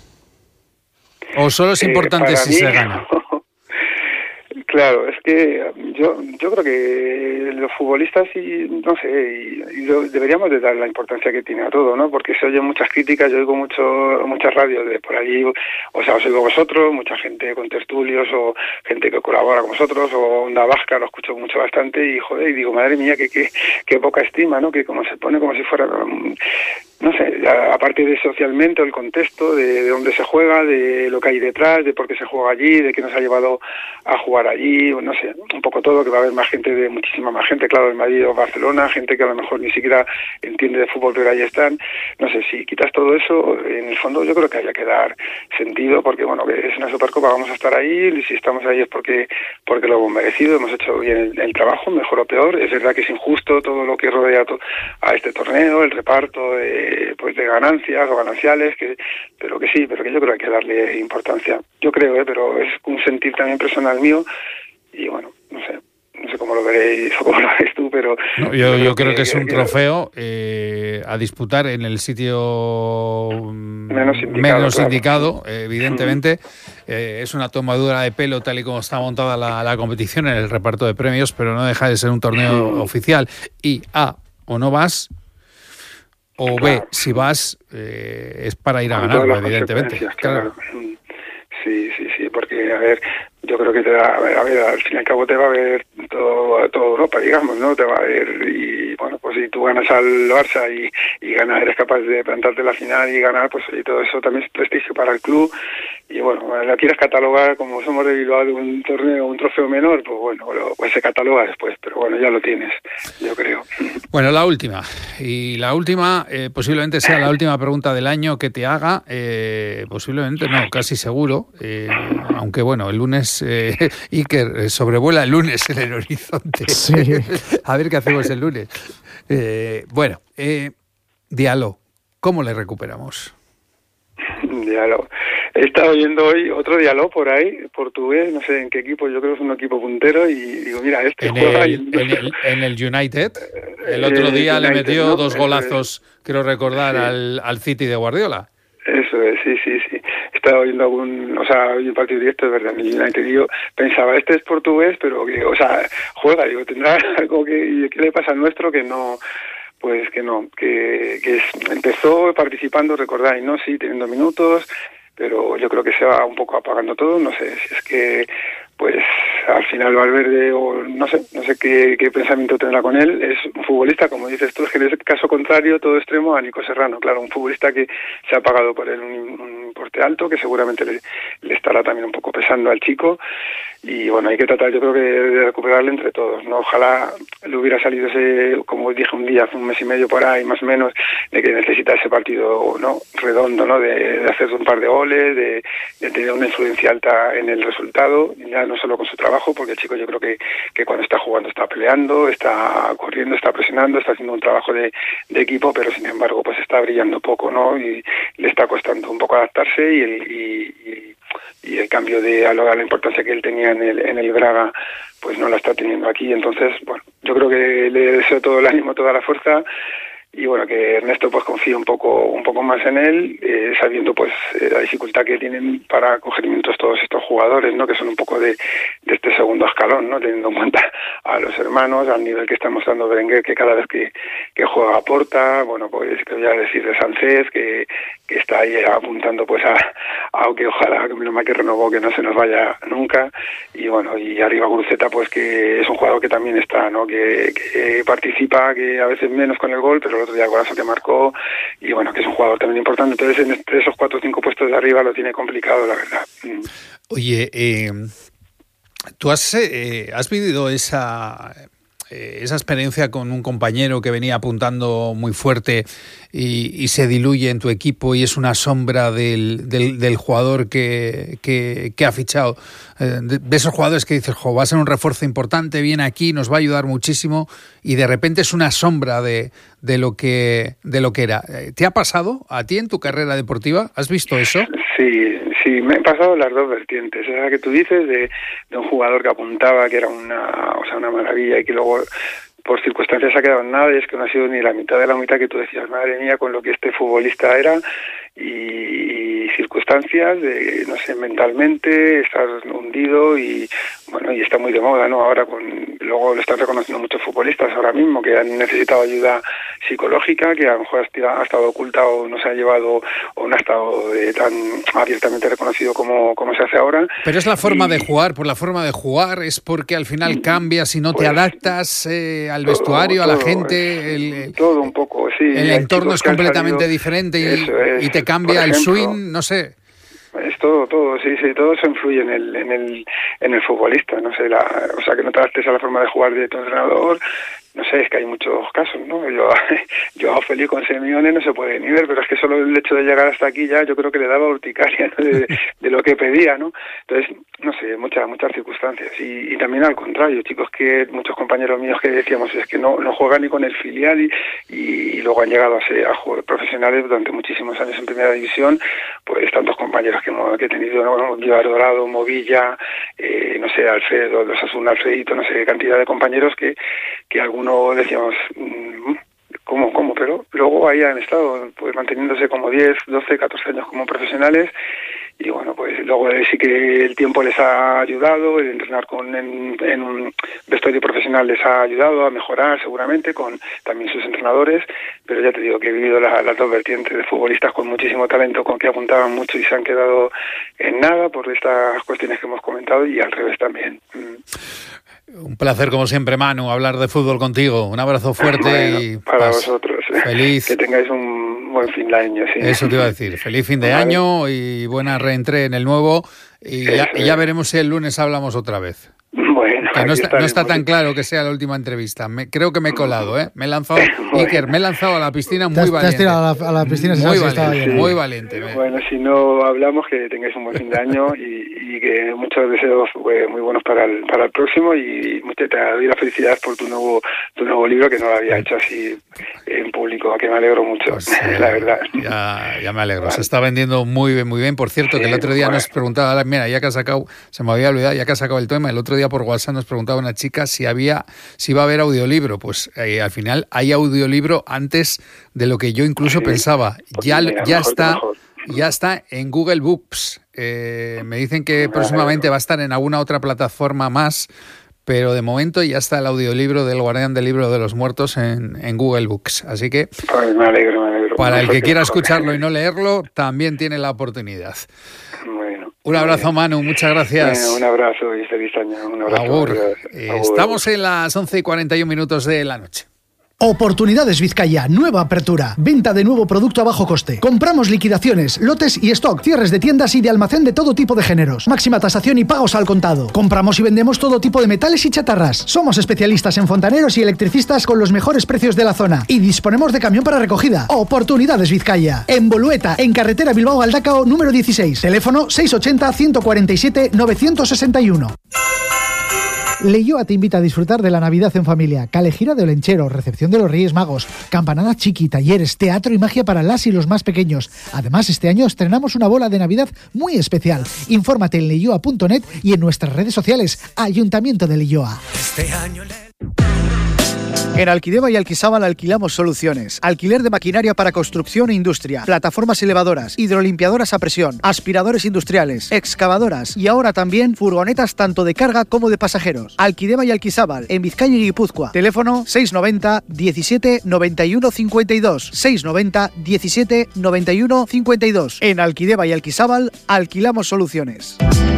¿O solo es importante si se gana? Claro, es que yo creo que los futbolistas deberíamos de dar la importancia que tiene a todo, ¿no? Porque se oyen muchas críticas, yo oigo muchas radios de por allí, o sea, os oigo vosotros, mucha gente con tertulios o gente que colabora con vosotros, o Onda Vasca, lo escucho bastante y joder, y digo, madre mía, qué poca estima, ¿no? Que como se pone como si fuera, no sé, aparte de socialmente, el contexto, de dónde se juega, de lo que hay detrás, de por qué se juega allí, de qué nos ha llevado a jugar allí, no sé, un poco todo, que va a haber muchísima más gente, claro, en Madrid o Barcelona, gente que a lo mejor ni siquiera entiende de fútbol, pero ahí están. No sé, si quitas todo eso, en el fondo yo creo que haya que dar sentido, porque bueno, que es una Supercopa, vamos a estar ahí, y si estamos ahí es porque lo hemos merecido, hemos hecho bien el trabajo, mejor o peor. Es verdad que es injusto todo lo que rodea a este torneo, el reparto de ganancias o gananciales, pero que yo creo que hay que darle importancia. Yo creo, pero es un sentir también personal mío y bueno, no sé cómo lo veréis o cómo lo ves tú, pero... No, yo creo que es un trofeo a disputar en el sitio menos indicado, evidentemente. Es una tomadura de pelo tal y como está montada la competición en el reparto de premios, pero no deja de ser un torneo oficial. Y o no vas, o B, si vas, es para ir a ganarlo, evidentemente. Claro. Sí, porque, a ver, yo creo que al fin y al cabo te va a ver toda Europa, digamos, ¿no? Te va a ver y, bueno, pues si tú ganas al Barça y ganas, eres capaz de plantarte la final y ganar, pues y todo eso también es prestigio para el club. Y bueno, la quieres catalogar como somos de Bilbao de un torneo, un trofeo menor, pues bueno, pues se cataloga después, pero bueno, ya lo tienes, yo creo. Bueno, la última, posiblemente sea la última pregunta del año que te haga, posiblemente no, casi seguro, aunque bueno, el lunes, Iker sobrevuela el lunes en el horizonte. Sí. A ver qué hacemos el lunes. Diallo, ¿cómo le recuperamos? Diallo. He estado oyendo hoy otro Diallo por ahí, portugués, no sé en qué equipo, yo creo que es un equipo puntero, y digo, mira, juega en el United. El otro día United, le metió, ¿no? 2 golazos, quiero recordar, sí, al City de Guardiola. Eso es, sí. He estado oyendo hoy un partido directo, es verdad, en el United, y yo pensaba, este es portugués, pero que, juega, digo, tendrá algo ¿qué le pasa al nuestro que no? Pues que no, que empezó participando, recordáis, ¿no? Sí, teniendo minutos, pero yo creo que se va un poco apagando todo, no sé, si es que pues al final Valverde, o no sé qué pensamiento tendrá con él. Es un futbolista, como dices tú, es que en el caso contrario, todo extremo a Nico Serrano, claro, un futbolista que se ha pagado por él un importe alto, que seguramente le estará también un poco pesando al chico, y bueno, hay que tratar, yo creo que de recuperarle entre todos, ¿no? Ojalá le hubiera salido ese, como dije un día, hace un mes y medio por ahí, más o menos, de que necesita ese partido, ¿no? Redondo, ¿no? De hacer un par de goles, de tener una influencia alta en el resultado, ya no solo con su trabajo, porque el chico yo creo que cuando está jugando está peleando, está corriendo, está presionando, está haciendo un trabajo de equipo, pero sin embargo pues está brillando poco, ¿no? Y le está costando un poco adaptarse, y el cambio a la importancia que él tenía en el Braga, pues no la está teniendo aquí. Entonces, bueno, yo creo que le deseo todo el ánimo, toda la fuerza, y bueno, que Ernesto pues confíe un poco más en él, sabiendo pues la dificultad que tienen para coger minutos todos estos jugadores, ¿no? Que son un poco de este segundo escalón, ¿no? Teniendo en cuenta a los hermanos, al nivel que está mostrando Berenguer, que cada vez que juega aporta, bueno, pues que voy a decir de Sánchez, que está ahí apuntando pues aunque ojalá, que menos mal que renovó, que no se nos vaya nunca, y bueno, y arriba Guruceta, pues que es un jugador que también está, ¿no? Que participa, que a veces menos con el gol, pero el otro día el golazo que marcó, y bueno, que es un jugador también importante. Entonces, entre esos 4 o 5 puestos de arriba lo tiene complicado, la verdad. Oye, tú has vivido esa experiencia con un compañero que venía apuntando muy fuerte y se diluye en tu equipo y es una sombra del jugador que ha fichado, de esos jugadores que dices, va a ser un refuerzo importante, viene aquí, nos va a ayudar muchísimo, y de repente es una sombra de lo que era. ¿Te ha pasado a ti en tu carrera deportiva? ¿Has visto eso? Sí, me han pasado las dos vertientes. Esa que tú dices de un jugador que apuntaba, que era una maravilla, y que luego por circunstancias ha quedado en nada, y es que no ha sido ni la mitad de la mitad que tú decías, madre mía, con lo que este futbolista era, y circunstancias de, no sé, mentalmente estar hundido, y bueno, y está muy de moda, ¿no? Ahora luego lo están reconociendo muchos futbolistas ahora mismo que han necesitado ayuda psicológica, que a lo mejor ha estado oculta o no se ha llevado, o no ha estado tan abiertamente reconocido como se hace ahora. Pero es la forma de jugar, por la forma de jugar, es porque al final cambias y no te adaptas al vestuario, a la gente, todo un poco, sí. El entorno es completamente diferente y te cambia el swing, no sé. Es todo, sí, todo eso influye en el futbolista, no sé, o sea, que no te adaptes a la forma de jugar de tu entrenador, no sé, es que hay muchos casos, ¿no? Yo a Felipe con Simeone no se puede ni ver, pero es que solo el hecho de llegar hasta aquí ya yo creo que le daba urticaria, ¿no? de lo que pedía, ¿no? Entonces, no sé, muchas circunstancias. Y también al contrario, chicos, que muchos compañeros míos que decíamos es que no juegan ni con el filial, y luego han llegado a jugadores profesionales durante muchísimos años en primera división, pues tantos compañeros que he tenido, ¿no? Guibar Dorado, Movilla, no sé, Alfredo, los Asuna, Alfredito, no sé qué cantidad de compañeros que algunos decíamos, ¿cómo? Pero luego ahí han estado pues manteniéndose como 10, 12, 14 años como profesionales, y bueno, pues luego sí que el tiempo les ha ayudado, el entrenar en un vestuario profesional les ha ayudado a mejorar seguramente, con también sus entrenadores, pero ya te digo que he vivido las dos vertientes de futbolistas con muchísimo talento, con que apuntaban mucho y se han quedado en nada por estas cuestiones que hemos comentado, y al revés también. Un placer, como siempre, Manu, hablar de fútbol contigo. Un abrazo fuerte. Bueno, y para vosotros. Feliz. Que tengáis un buen fin de año. Sí. Eso te iba a decir. Feliz fin de año y buena reentré en el nuevo. Y ya veremos si el lunes hablamos otra vez. Bueno, que no está tan claro que sea la última entrevista. Creo que me he colado, ¿eh? Me he lanzado, Iker, me he lanzado a la piscina muy valiente. Te has tirado a la piscina muy valiente. Bueno, si no hablamos, que tengáis un buen fin de año y que muchos deseos muy buenos para el próximo, y te doy las felicidades por tu nuevo libro, que no lo había hecho así en público, que me alegro mucho, pues, la verdad. Ya me alegro. Vale. Se está vendiendo muy bien. Por cierto, que el otro día nos preguntaba, mira, ya que has sacado, se me había olvidado, ya que has sacado el tema, el otro día por WhatsApp nos preguntaba una chica si iba a haber audiolibro. Pues al final hay audiolibro antes de lo que yo incluso pensaba. Ya está en Google Books. Me dicen que próximamente va a estar en alguna otra plataforma más, pero de momento ya está el audiolibro del Guardián del Libro de los Muertos en Google Books. Así que pues me alegro. Para el que quiera escucharlo y no leerlo, también tiene la oportunidad. Bueno, un abrazo, Manu, muchas gracias. Un abrazo y feliz año. Un abrazo. Agur. Estamos en las 11:41 de la noche. Oportunidades Vizcaya, nueva apertura, venta de nuevo producto a bajo coste. Compramos liquidaciones, lotes y stock, cierres de tiendas y de almacén de todo tipo de géneros. Máxima tasación y pagos al contado. Compramos y vendemos todo tipo de metales y chatarras. Somos especialistas en fontaneros y electricistas con los mejores precios de la zona. Y disponemos de camión para recogida. Oportunidades Vizcaya. En Bolueta, en carretera Bilbao-Galdakao, número 16. Teléfono 680-147-961. Leioa te invita a disfrutar de la Navidad en familia. Calejira de Olenchero, recepción de los Reyes Magos, campanada chiqui, talleres, teatro y magia para las y los más pequeños. Además, este año estrenamos una bola de Navidad muy especial. Infórmate en leioa.net y en nuestras redes sociales. Ayuntamiento de Leioa. En Alquideva y Alquisábal alquilamos soluciones. Alquiler de maquinaria para construcción e industria, plataformas elevadoras, hidrolimpiadoras a presión, aspiradores industriales, excavadoras y ahora también furgonetas tanto de carga como de pasajeros. Alquideva y Alquisábal, en Vizcaya y Guipúzcoa. Teléfono 690 17 91 52. 690 17 91 52. En Alquideva y Alquisábal alquilamos soluciones.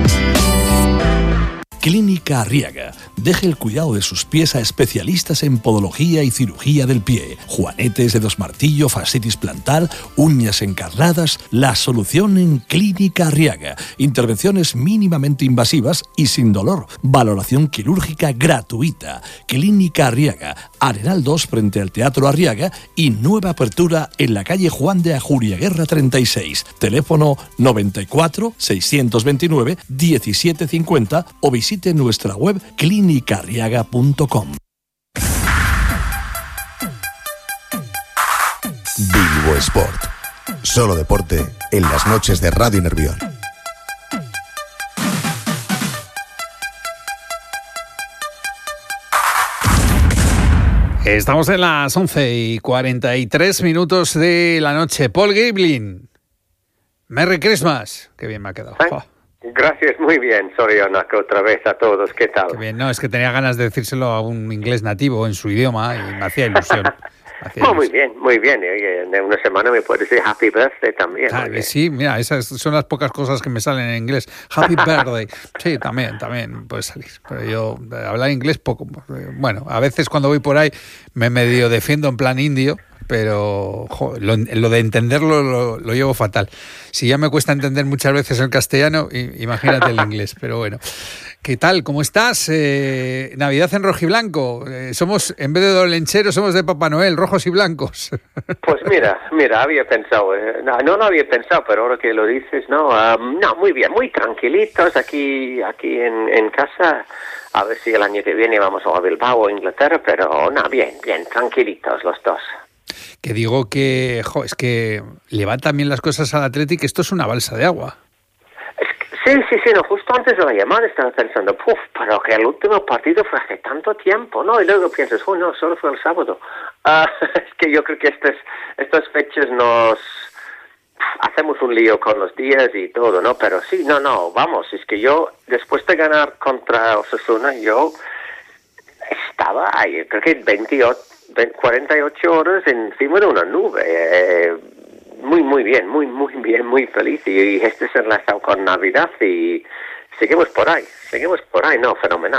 Clínica Arriaga. Deje el cuidado de sus pies a especialistas en podología y cirugía del pie. Juanetes, dedos martillo, fascitis plantar, uñas encarnadas. La solución en Clínica Arriaga. Intervenciones mínimamente invasivas y sin dolor. Valoración quirúrgica gratuita. Clínica Arriaga. Arenal 2 frente al Teatro Arriaga y nueva apertura en la calle Juan de Ajuriaguerra 36. Teléfono 94 629 1750 o visite nuestra web clinicarriaga.com. Bilbo Sport. Solo deporte en las noches de Radio Nervión. Estamos en las 11:43 de la noche. Paul Geiblin. Merry Christmas. Qué bien me ha quedado. Gracias, muy bien. Sorry, Onak, otra vez a todos. ¿Qué tal? Qué bien, no, es que tenía ganas de decírselo a un inglés nativo en su idioma y me hacía ilusión. Muy bien, muy bien. En una semana me puedes decir Happy Birthday también. Sí, mira, esas son las pocas cosas que me salen en inglés. Happy Birthday. Sí, también puede salir. Pero yo hablar inglés poco. Bueno, a veces cuando voy por ahí me medio defiendo en plan indio, pero lo de entenderlo lo llevo fatal. Si ya me cuesta entender muchas veces el castellano, imagínate el inglés, pero bueno. ¿Qué tal? ¿Cómo estás? Navidad en rojiblanco. Somos, en vez de Olenchero, somos de Papá Noel, rojos y blancos. Pues mira, había pensado, no había pensado, pero ahora que lo dices, no, muy bien, muy tranquilitos aquí en casa. A ver si el año que viene vamos a Bilbao o Inglaterra, pero no, bien, tranquilitos los dos. Que digo que, es que levantan bien las cosas al Athletic, esto es una balsa de agua. Sí, no, justo antes de la llamada estaba pensando, pero que el último partido fue hace tanto tiempo, ¿no? Y luego piensas, no, solo fue el sábado. Es que yo creo que estas fechas nos hacemos un lío con los días y todo, ¿no? Pero sí, no, vamos, es que yo, después de ganar contra Osasuna, yo estaba ahí, creo que 48 horas encima de una nube, muy bien, muy feliz, y este se enlazado con Navidad y seguimos por ahí, no, fenomenal.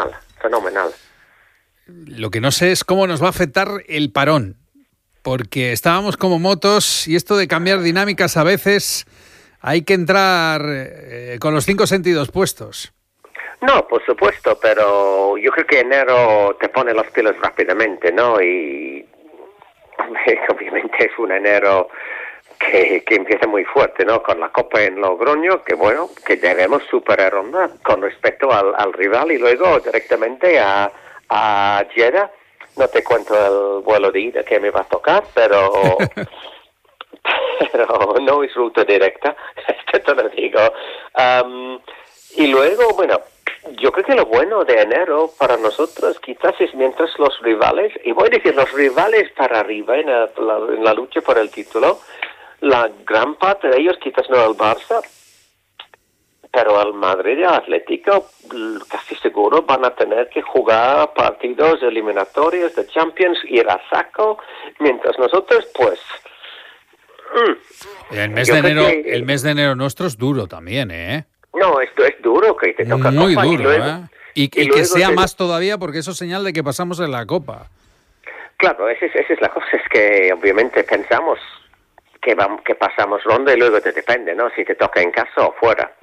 fenomenal. Lo que no sé es cómo nos va a afectar el parón, porque estábamos como motos y esto de cambiar dinámicas a veces hay que entrar con los 5 sentidos puestos. No, por supuesto, pero yo creo que enero te pone los pilos rápidamente, ¿no? Y obviamente es un enero que empieza muy fuerte, ¿no? Con la Copa en Logroño, que bueno, que debemos superar ronda con respecto al rival y luego directamente a Jeddah. No te cuento el vuelo de ida que me va a tocar, pero no es ruta directa, esto te lo digo. Y luego, bueno, yo creo que lo bueno de enero para nosotros quizás es mientras los rivales, y voy a decir los rivales para arriba en la lucha por el título, la gran parte de ellos, quizás no el Barça, pero el Madrid y el Atlético casi seguro van a tener que jugar partidos eliminatorios de Champions, ir a saco, mientras nosotros pues... El mes de enero nuestro es duro también, ¿eh? No, esto es duro, que te toca muy Copa, duro, y que sea te... más todavía porque eso es señal de que pasamos en la Copa. Claro, esa es la cosa, es que obviamente pensamos que pasamos ronda y luego te depende, ¿no? Si te toca en casa o fuera.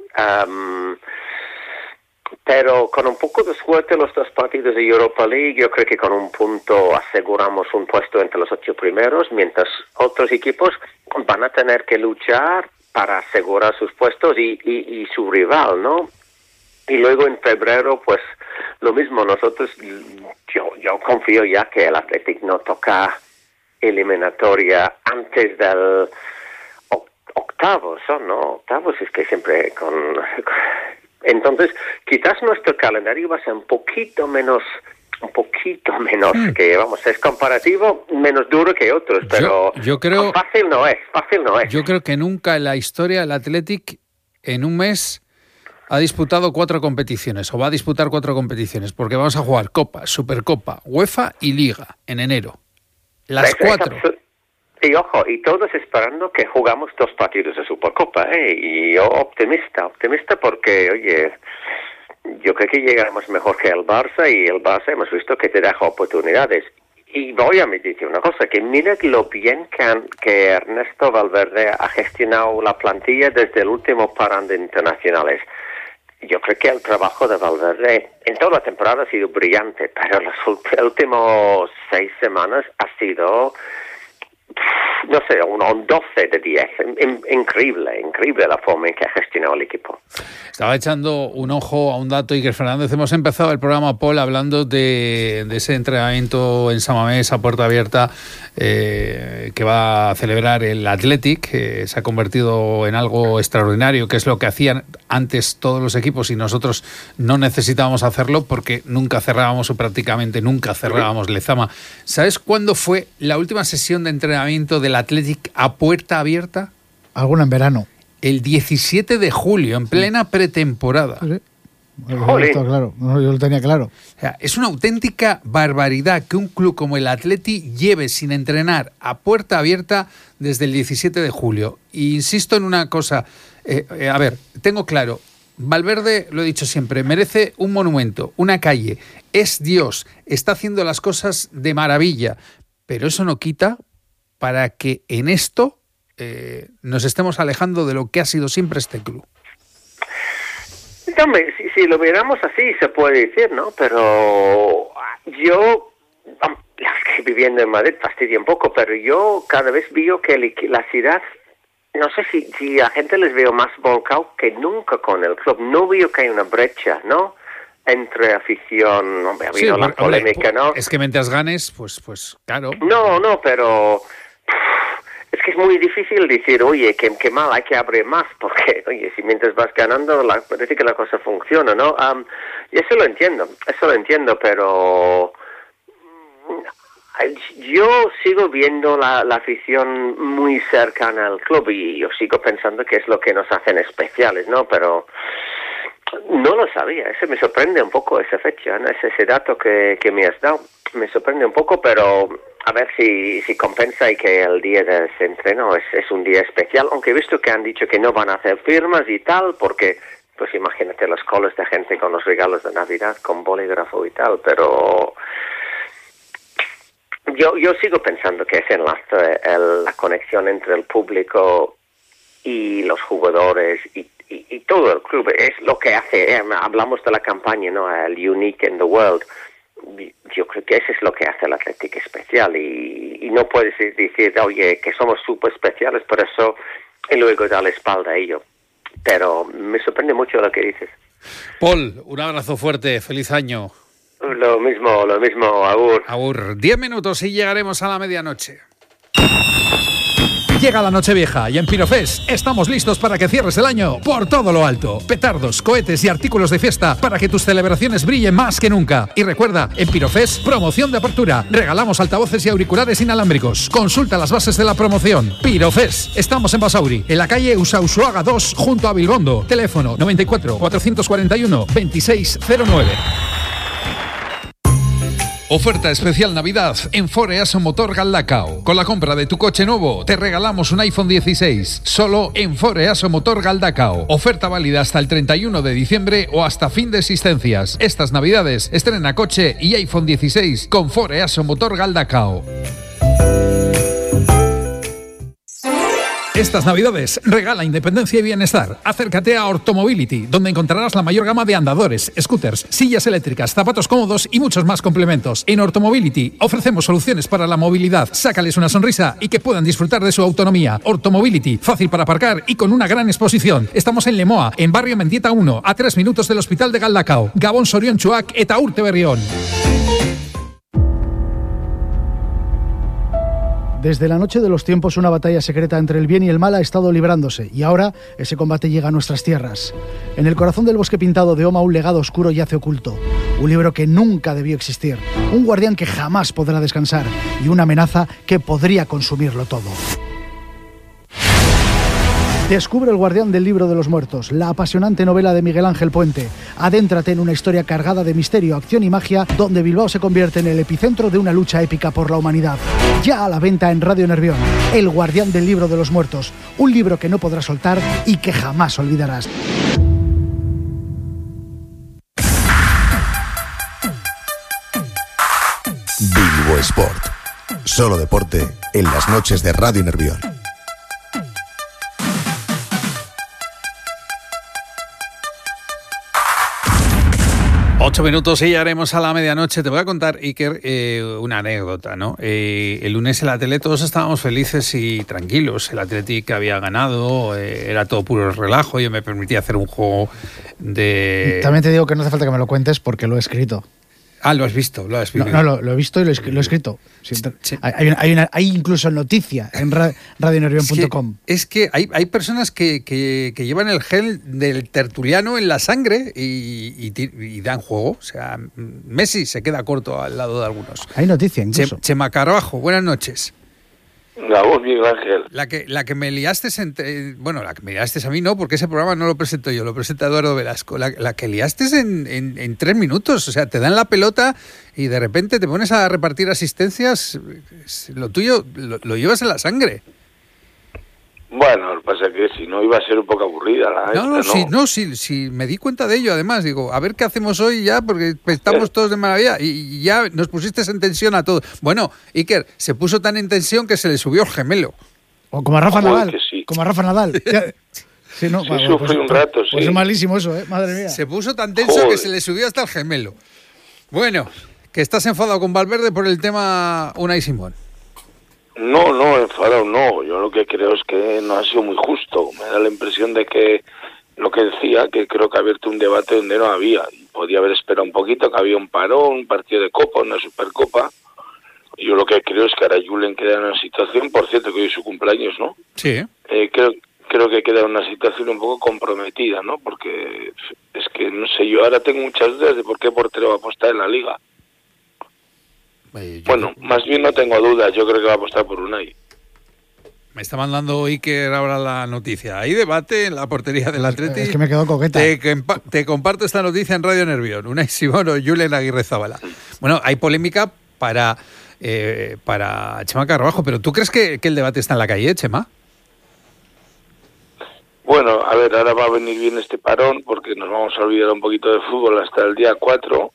Pero con un poco de suerte los 2 partidos de Europa League, yo creo que con un punto aseguramos un puesto entre los 8 primeros, mientras otros equipos van a tener que luchar para asegurar sus puestos y su rival, ¿no? Y luego en febrero, pues lo mismo, nosotros, yo confío ya que el Athletic no toca eliminatoria antes del octavos, ¿no? Octavos es que siempre Entonces, quizás nuestro calendario va a ser un poquito menos que, vamos, es comparativo, menos duro que otros, pero yo creo, fácil no es. Yo creo que nunca en la historia el Athletic en un mes ha disputado 4 competiciones, o va a disputar 4 competiciones, porque vamos a jugar Copa, Supercopa, UEFA y Liga en enero. Las 4. Y ojo, y todos esperando que jugamos 2 partidos de Supercopa, y yo optimista porque, oye, yo creo que llegamos mejor que el Barça, y el Barça hemos visto que te deja oportunidades. Y voy a decir una cosa, que mira lo bien que Ernesto Valverde ha gestionado la plantilla desde el último parón de internacionales. Yo creo que el trabajo de Valverde en toda la temporada ha sido brillante, pero las últimas 6 semanas ha sido... no sé, un 12 de 10. Increíble la forma en que ha gestionado el equipo. Estaba echando un ojo a un dato, Iker Fernández. Hemos empezado el programa, Paul, hablando de ese entrenamiento en San Mamés a puerta abierta que va a celebrar el Athletic. Se ha convertido en algo extraordinario, que es lo que hacían antes todos los equipos y nosotros no necesitábamos hacerlo porque nunca cerrábamos, o prácticamente nunca cerrábamos Lezama. ¿Sabes cuándo fue la última sesión de entrenamiento del Athletic a puerta abierta? Alguna en verano. El 17 de julio, en plena pretemporada. Sí. Claro. No, yo lo tenía claro. O sea, es una auténtica barbaridad que un club como el Athletic lleve sin entrenar a puerta abierta desde el 17 de julio. E insisto en una cosa. A ver, tengo claro, Valverde, lo he dicho siempre, merece un monumento, una calle. Es Dios, está haciendo las cosas de maravilla. Pero eso no quita para que en esto nos estemos alejando de lo que ha sido siempre este club. Hombre, si lo miramos así se puede decir, ¿no? Pero yo, viviendo en Madrid, fastidia un poco, pero yo cada vez veo que la ciudad, no sé si a gente les veo más volcado que nunca con el club. No veo que hay una brecha, ¿no? Entre afición, hombre, ha habido la polémica, ¿no? Es que mientras ganes, pues claro. No, pero es que es muy difícil decir, oye, qué mal, hay que abrir más, porque, oye, si mientras vas ganando, parece que la cosa funciona, ¿no? Y eso lo entiendo, pero yo sigo viendo la afición muy cercana al club y yo sigo pensando que es lo que nos hacen especiales, ¿no? Pero no lo sabía, eso me sorprende un poco, esa fecha, ¿no? Ese dato que me has dado, me sorprende un poco, pero a ver si compensa y que el día de ese entreno es un día especial, aunque he visto que han dicho que no van a hacer firmas y tal, porque pues imagínate las colas de gente con los regalos de Navidad, con bolígrafo y tal, pero yo sigo pensando que ese enlace, la conexión entre el público y los jugadores y todo el club es lo que hace, hablamos de la campaña, ¿no? El Unique in the World. Yo creo que eso es lo que hace el Athletic especial y no puedes decir, oye, que somos súper especiales por eso y luego dar la espalda a ello. Pero me sorprende mucho lo que dices. Paul, un abrazo fuerte, feliz año. Lo mismo, Agur. Agur, 10 minutos y llegaremos a la medianoche. Llega la Nochevieja y en Pirofest estamos listos para que cierres el año por todo lo alto. Petardos, cohetes y artículos de fiesta para que tus celebraciones brillen más que nunca. Y recuerda, en Pirofest, promoción de apertura. Regalamos altavoces y auriculares inalámbricos. Consulta las bases de la promoción. Pirofest. Estamos en Basauri, en la calle Usaussuaga 2, junto a Bilbondo. Teléfono 94 441 2609. Oferta especial Navidad en Ford Easo Motor Galdacao. Con la compra de tu coche nuevo te regalamos un iPhone 16. Solo en Ford Easo Motor Galdacao. Oferta válida hasta el 31 de diciembre o hasta fin de existencias. Estas Navidades estrena coche y iPhone 16 con Ford Easo Motor Galdacao. Estas Navidades regala independencia y bienestar. Acércate a Ortomobility, donde encontrarás la mayor gama de andadores, scooters, sillas eléctricas, zapatos cómodos y muchos más complementos. En Ortomobility ofrecemos soluciones para la movilidad. Sácales una sonrisa y que puedan disfrutar de su autonomía. Ortomobility, fácil para aparcar y con una gran exposición. Estamos en Lemoa, en Barrio Mendieta 1, a 3 minutos del Hospital de Galdacao. Gabón Sorión Chuac eta Urte Berrión. Desde la noche de los tiempos, una batalla secreta entre el bien y el mal ha estado librándose, y ahora ese combate llega a nuestras tierras. En el corazón del bosque pintado de Oma, un legado oscuro yace oculto. Un libro que nunca debió existir. Un guardián que jamás podrá descansar. Y una amenaza que podría consumirlo todo. Descubre El guardián del libro de los muertos, la apasionante novela de Miguel Ángel Puente. Adéntrate en una historia cargada de misterio, acción y magia, donde Bilbao se convierte en el epicentro de una lucha épica por la humanidad. Ya a la venta en Radio Nervión, El guardián del libro de los muertos, un libro que no podrás soltar y que jamás olvidarás. Bilbo Sport. Solo deporte en las noches de Radio Nervión. 8 minutos y llegaremos a la medianoche. Te voy a contar, Iker, una anécdota, ¿no? El lunes el Atleti todos estábamos felices y tranquilos. El Athletic había ganado, era todo puro relajo. Yo me permitía hacer un juego de... También te digo que no hace falta que me lo cuentes porque lo he escrito. Ah, lo has visto. No, lo he visto y lo he escrito. Sí. Hay incluso noticia en radionervión.com. Es que hay personas que llevan el gel del tertuliano en la sangre y dan juego. O sea, Messi se queda corto al lado de algunos. Hay noticia incluso. Chema Carvajo, buenas noches. La voz, Miguel Ángel. La que me liaste, la que me liaste a mí no, porque ese programa no lo presento yo, lo presenta Eduardo Velasco. La que liaste en 3 minutos, o sea, te dan la pelota y de repente te pones a repartir asistencias. Lo tuyo lo llevas en la sangre. Bueno, lo que pasa es que si no iba a ser un poco aburrida Sí, me di cuenta de ello. Además, digo, a ver qué hacemos hoy ya, porque estamos todos de maravilla y ya nos pusiste en tensión a todos. Bueno, Iker, se puso tan en tensión que se le subió el gemelo. O como a Rafa Nadal. Sí. Como a Rafa Nadal. Sí, sufrí un rato, sí. Pues es malísimo eso, madre mía. Se puso tan tenso que se le subió hasta el gemelo. Bueno, que estás enfadado con Valverde por el tema Unai Simón. No, enfadado no. Yo lo que creo es que no ha sido muy justo. Me da la impresión de que lo que decía, que creo que ha abierto un debate donde no había. Podía haber esperado un poquito, que había un parón, un partido de Copa, una Supercopa. Yo lo que creo es que ahora Julen queda en una situación, por cierto que hoy es su cumpleaños, ¿no? Sí. Creo que queda en una situación un poco comprometida, ¿no? Porque es que, no sé, yo ahora tengo muchas dudas de por qué portero va a apostar en la Liga. Bueno, más bien no tengo dudas, yo creo que va a apostar por Unai. Me está mandando Iker ahora la noticia. Hay debate en la portería del Atleti. Es que me quedo coqueta. Te comparto esta noticia en Radio Nervión. Unai Simón o Julen Aguirrezabala. Bueno, hay polémica para Chema Carvajo, pero ¿tú crees que el debate está en la calle, Chema? Bueno, a ver, ahora va a venir bien este parón porque nos vamos a olvidar un poquito de fútbol hasta el día 4,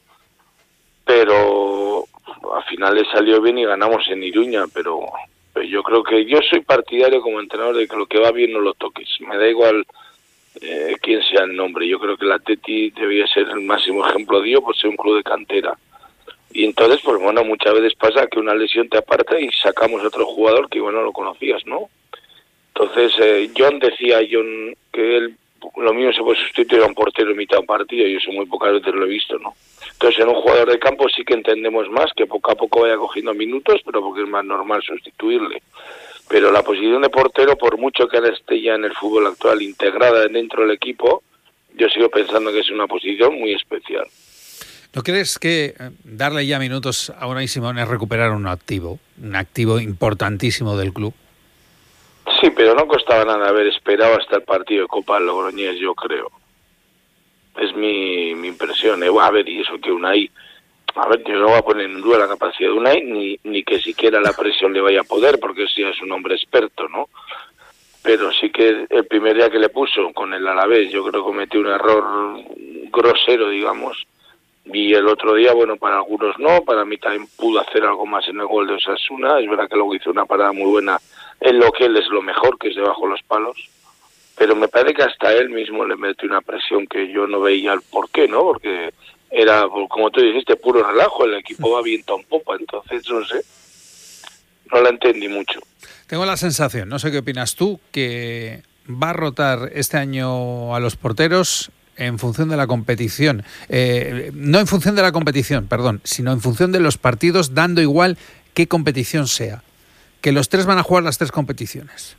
pero al final le salió bien y ganamos en Iruña, pero yo creo que yo soy partidario como entrenador de que lo que va bien no lo toques. Me da igual quién sea el nombre. Yo creo que el Atleti debía ser el máximo ejemplo de ello por ser un club de cantera. Y entonces, pues bueno, muchas veces pasa que una lesión te aparta y sacamos a otro jugador que igual no lo conocías, ¿no? Entonces, John decía que él, lo mío se puede sustituir a un portero en mitad de un partido, y eso muy pocas veces lo he visto, ¿no? Entonces, en un jugador de campo sí que entendemos más, que poco a poco vaya cogiendo minutos, pero porque es más normal sustituirle. Pero la posición de portero, por mucho que ahora esté ya en el fútbol actual integrada dentro del equipo, yo sigo pensando que es una posición muy especial. ¿No crees que darle ya minutos a Unai Simón es recuperar un activo importantísimo del club? Sí, pero no costaba nada haber esperado hasta el partido de Copa del Logroñés, yo creo. Es mi impresión. A ver, y eso que Unai... A ver, yo no voy a poner en duda la capacidad de Unai, ni que siquiera la presión le vaya a poder, porque sí es un hombre experto, ¿no? Pero sí que el primer día que le puso con el Alavés, yo creo que cometió un error grosero, digamos. Y el otro día, bueno, para algunos no, para mí también pudo hacer algo más en el gol de Osasuna. Es verdad que luego hizo una parada muy buena en lo que él es lo mejor, que es debajo de los palos. Pero me parece que hasta él mismo le metió una presión que yo no veía el por qué, ¿no? Porque era, como tú dijiste, puro relajo, el equipo va viento en popa, entonces no sé, no la entendí mucho. Tengo la sensación, no sé qué opinas tú, que va a rotar este año a los porteros en función de la competición, no en función de la competición, perdón, sino en función de los partidos, dando igual qué competición sea, que los tres van a jugar las tres competiciones.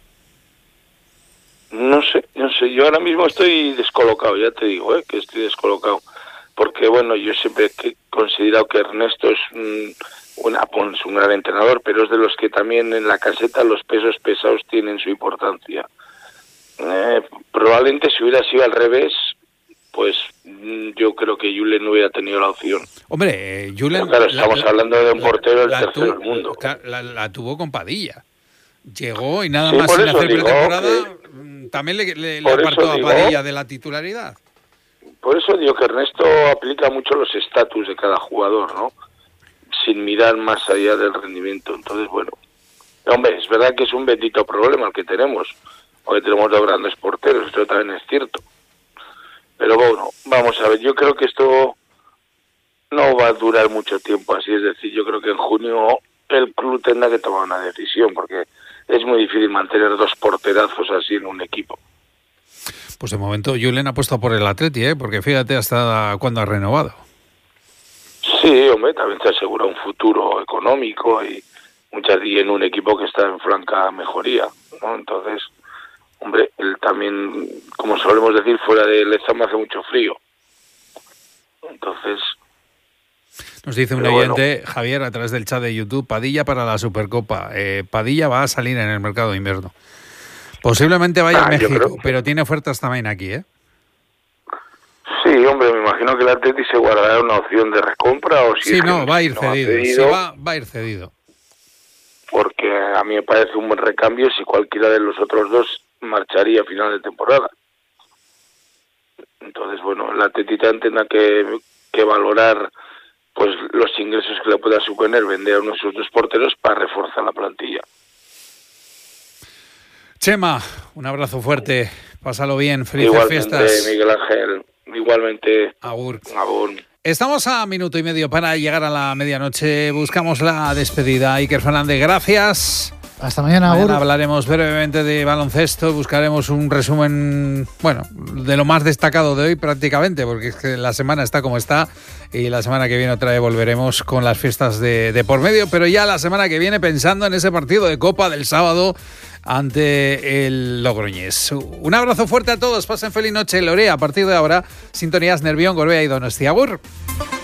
No sé, yo ahora mismo estoy descolocado, ya te digo, que estoy descolocado, porque bueno, yo siempre he considerado que Ernesto es un gran entrenador, pero es de los que también en la caseta los pesos pesados tienen su importancia. Probablemente si hubiera sido al revés, pues yo creo que Julen no hubiera tenido la opción. Hombre, Julen... Claro, estamos hablando de un portero del tercero del mundo. La tuvo con Padilla. Llegó y nada sí, más sin hacer pretemporada, que, también le apartó a Padilla de la titularidad. Por eso digo que Ernesto aplica mucho los estatus de cada jugador, ¿no? Sin mirar más allá del rendimiento. Entonces, bueno, hombre, es verdad que es un bendito problema el que tenemos, porque tenemos dos grandes porteros, esto también es cierto. Pero bueno, vamos a ver, yo creo que esto no va a durar mucho tiempo así, es decir, yo creo que en junio el club tendrá que tomar una decisión, porque es muy difícil mantener dos porterazos así en un equipo. Pues de momento Julen ha puesto por el Atleti, porque fíjate hasta cuándo ha renovado. Sí, hombre, también te asegura un futuro económico y en un equipo que está en franca mejoría, ¿no? Entonces, hombre, él también, como solemos decir, fuera de Lezama hace mucho frío. Entonces... Nos dice un oyente, bueno, Javier, a través del chat de YouTube, Padilla para la Supercopa. Padilla va a salir en el mercado de invierno. Posiblemente vaya a México, pero tiene ofertas también aquí, ¿eh? Sí, hombre, me imagino que el Atleti se guardará una opción de recompra o si... Sí, no, va a ir cedido. Sí, va a ir cedido. Porque a mí me parece un buen recambio si cualquiera de los otros dos marcharía a final de temporada. Entonces, bueno, el Atleti tendrá que valorar pues los ingresos que le pueda suponer vender a uno de sus dos porteros para reforzar la plantilla. Chema, un abrazo fuerte, pásalo bien, felices igualmente, fiestas. Miguel Ángel, igualmente. Agur. Agur. Estamos a minuto y medio para llegar a la medianoche, buscamos la despedida. Iker Fernández, gracias. Hasta mañana, Agur. Mañana hablaremos brevemente de baloncesto, buscaremos un resumen, bueno, de lo más destacado de hoy prácticamente, porque es que la semana está como está y la semana que viene otra vez volveremos con las fiestas de por medio, pero ya la semana que viene pensando en ese partido de Copa del sábado ante el Logroñés. Un abrazo fuerte a todos, pasen feliz noche, Lorea, a partir de ahora, sintonías Nervión, Gorbea y Donostia. Agur.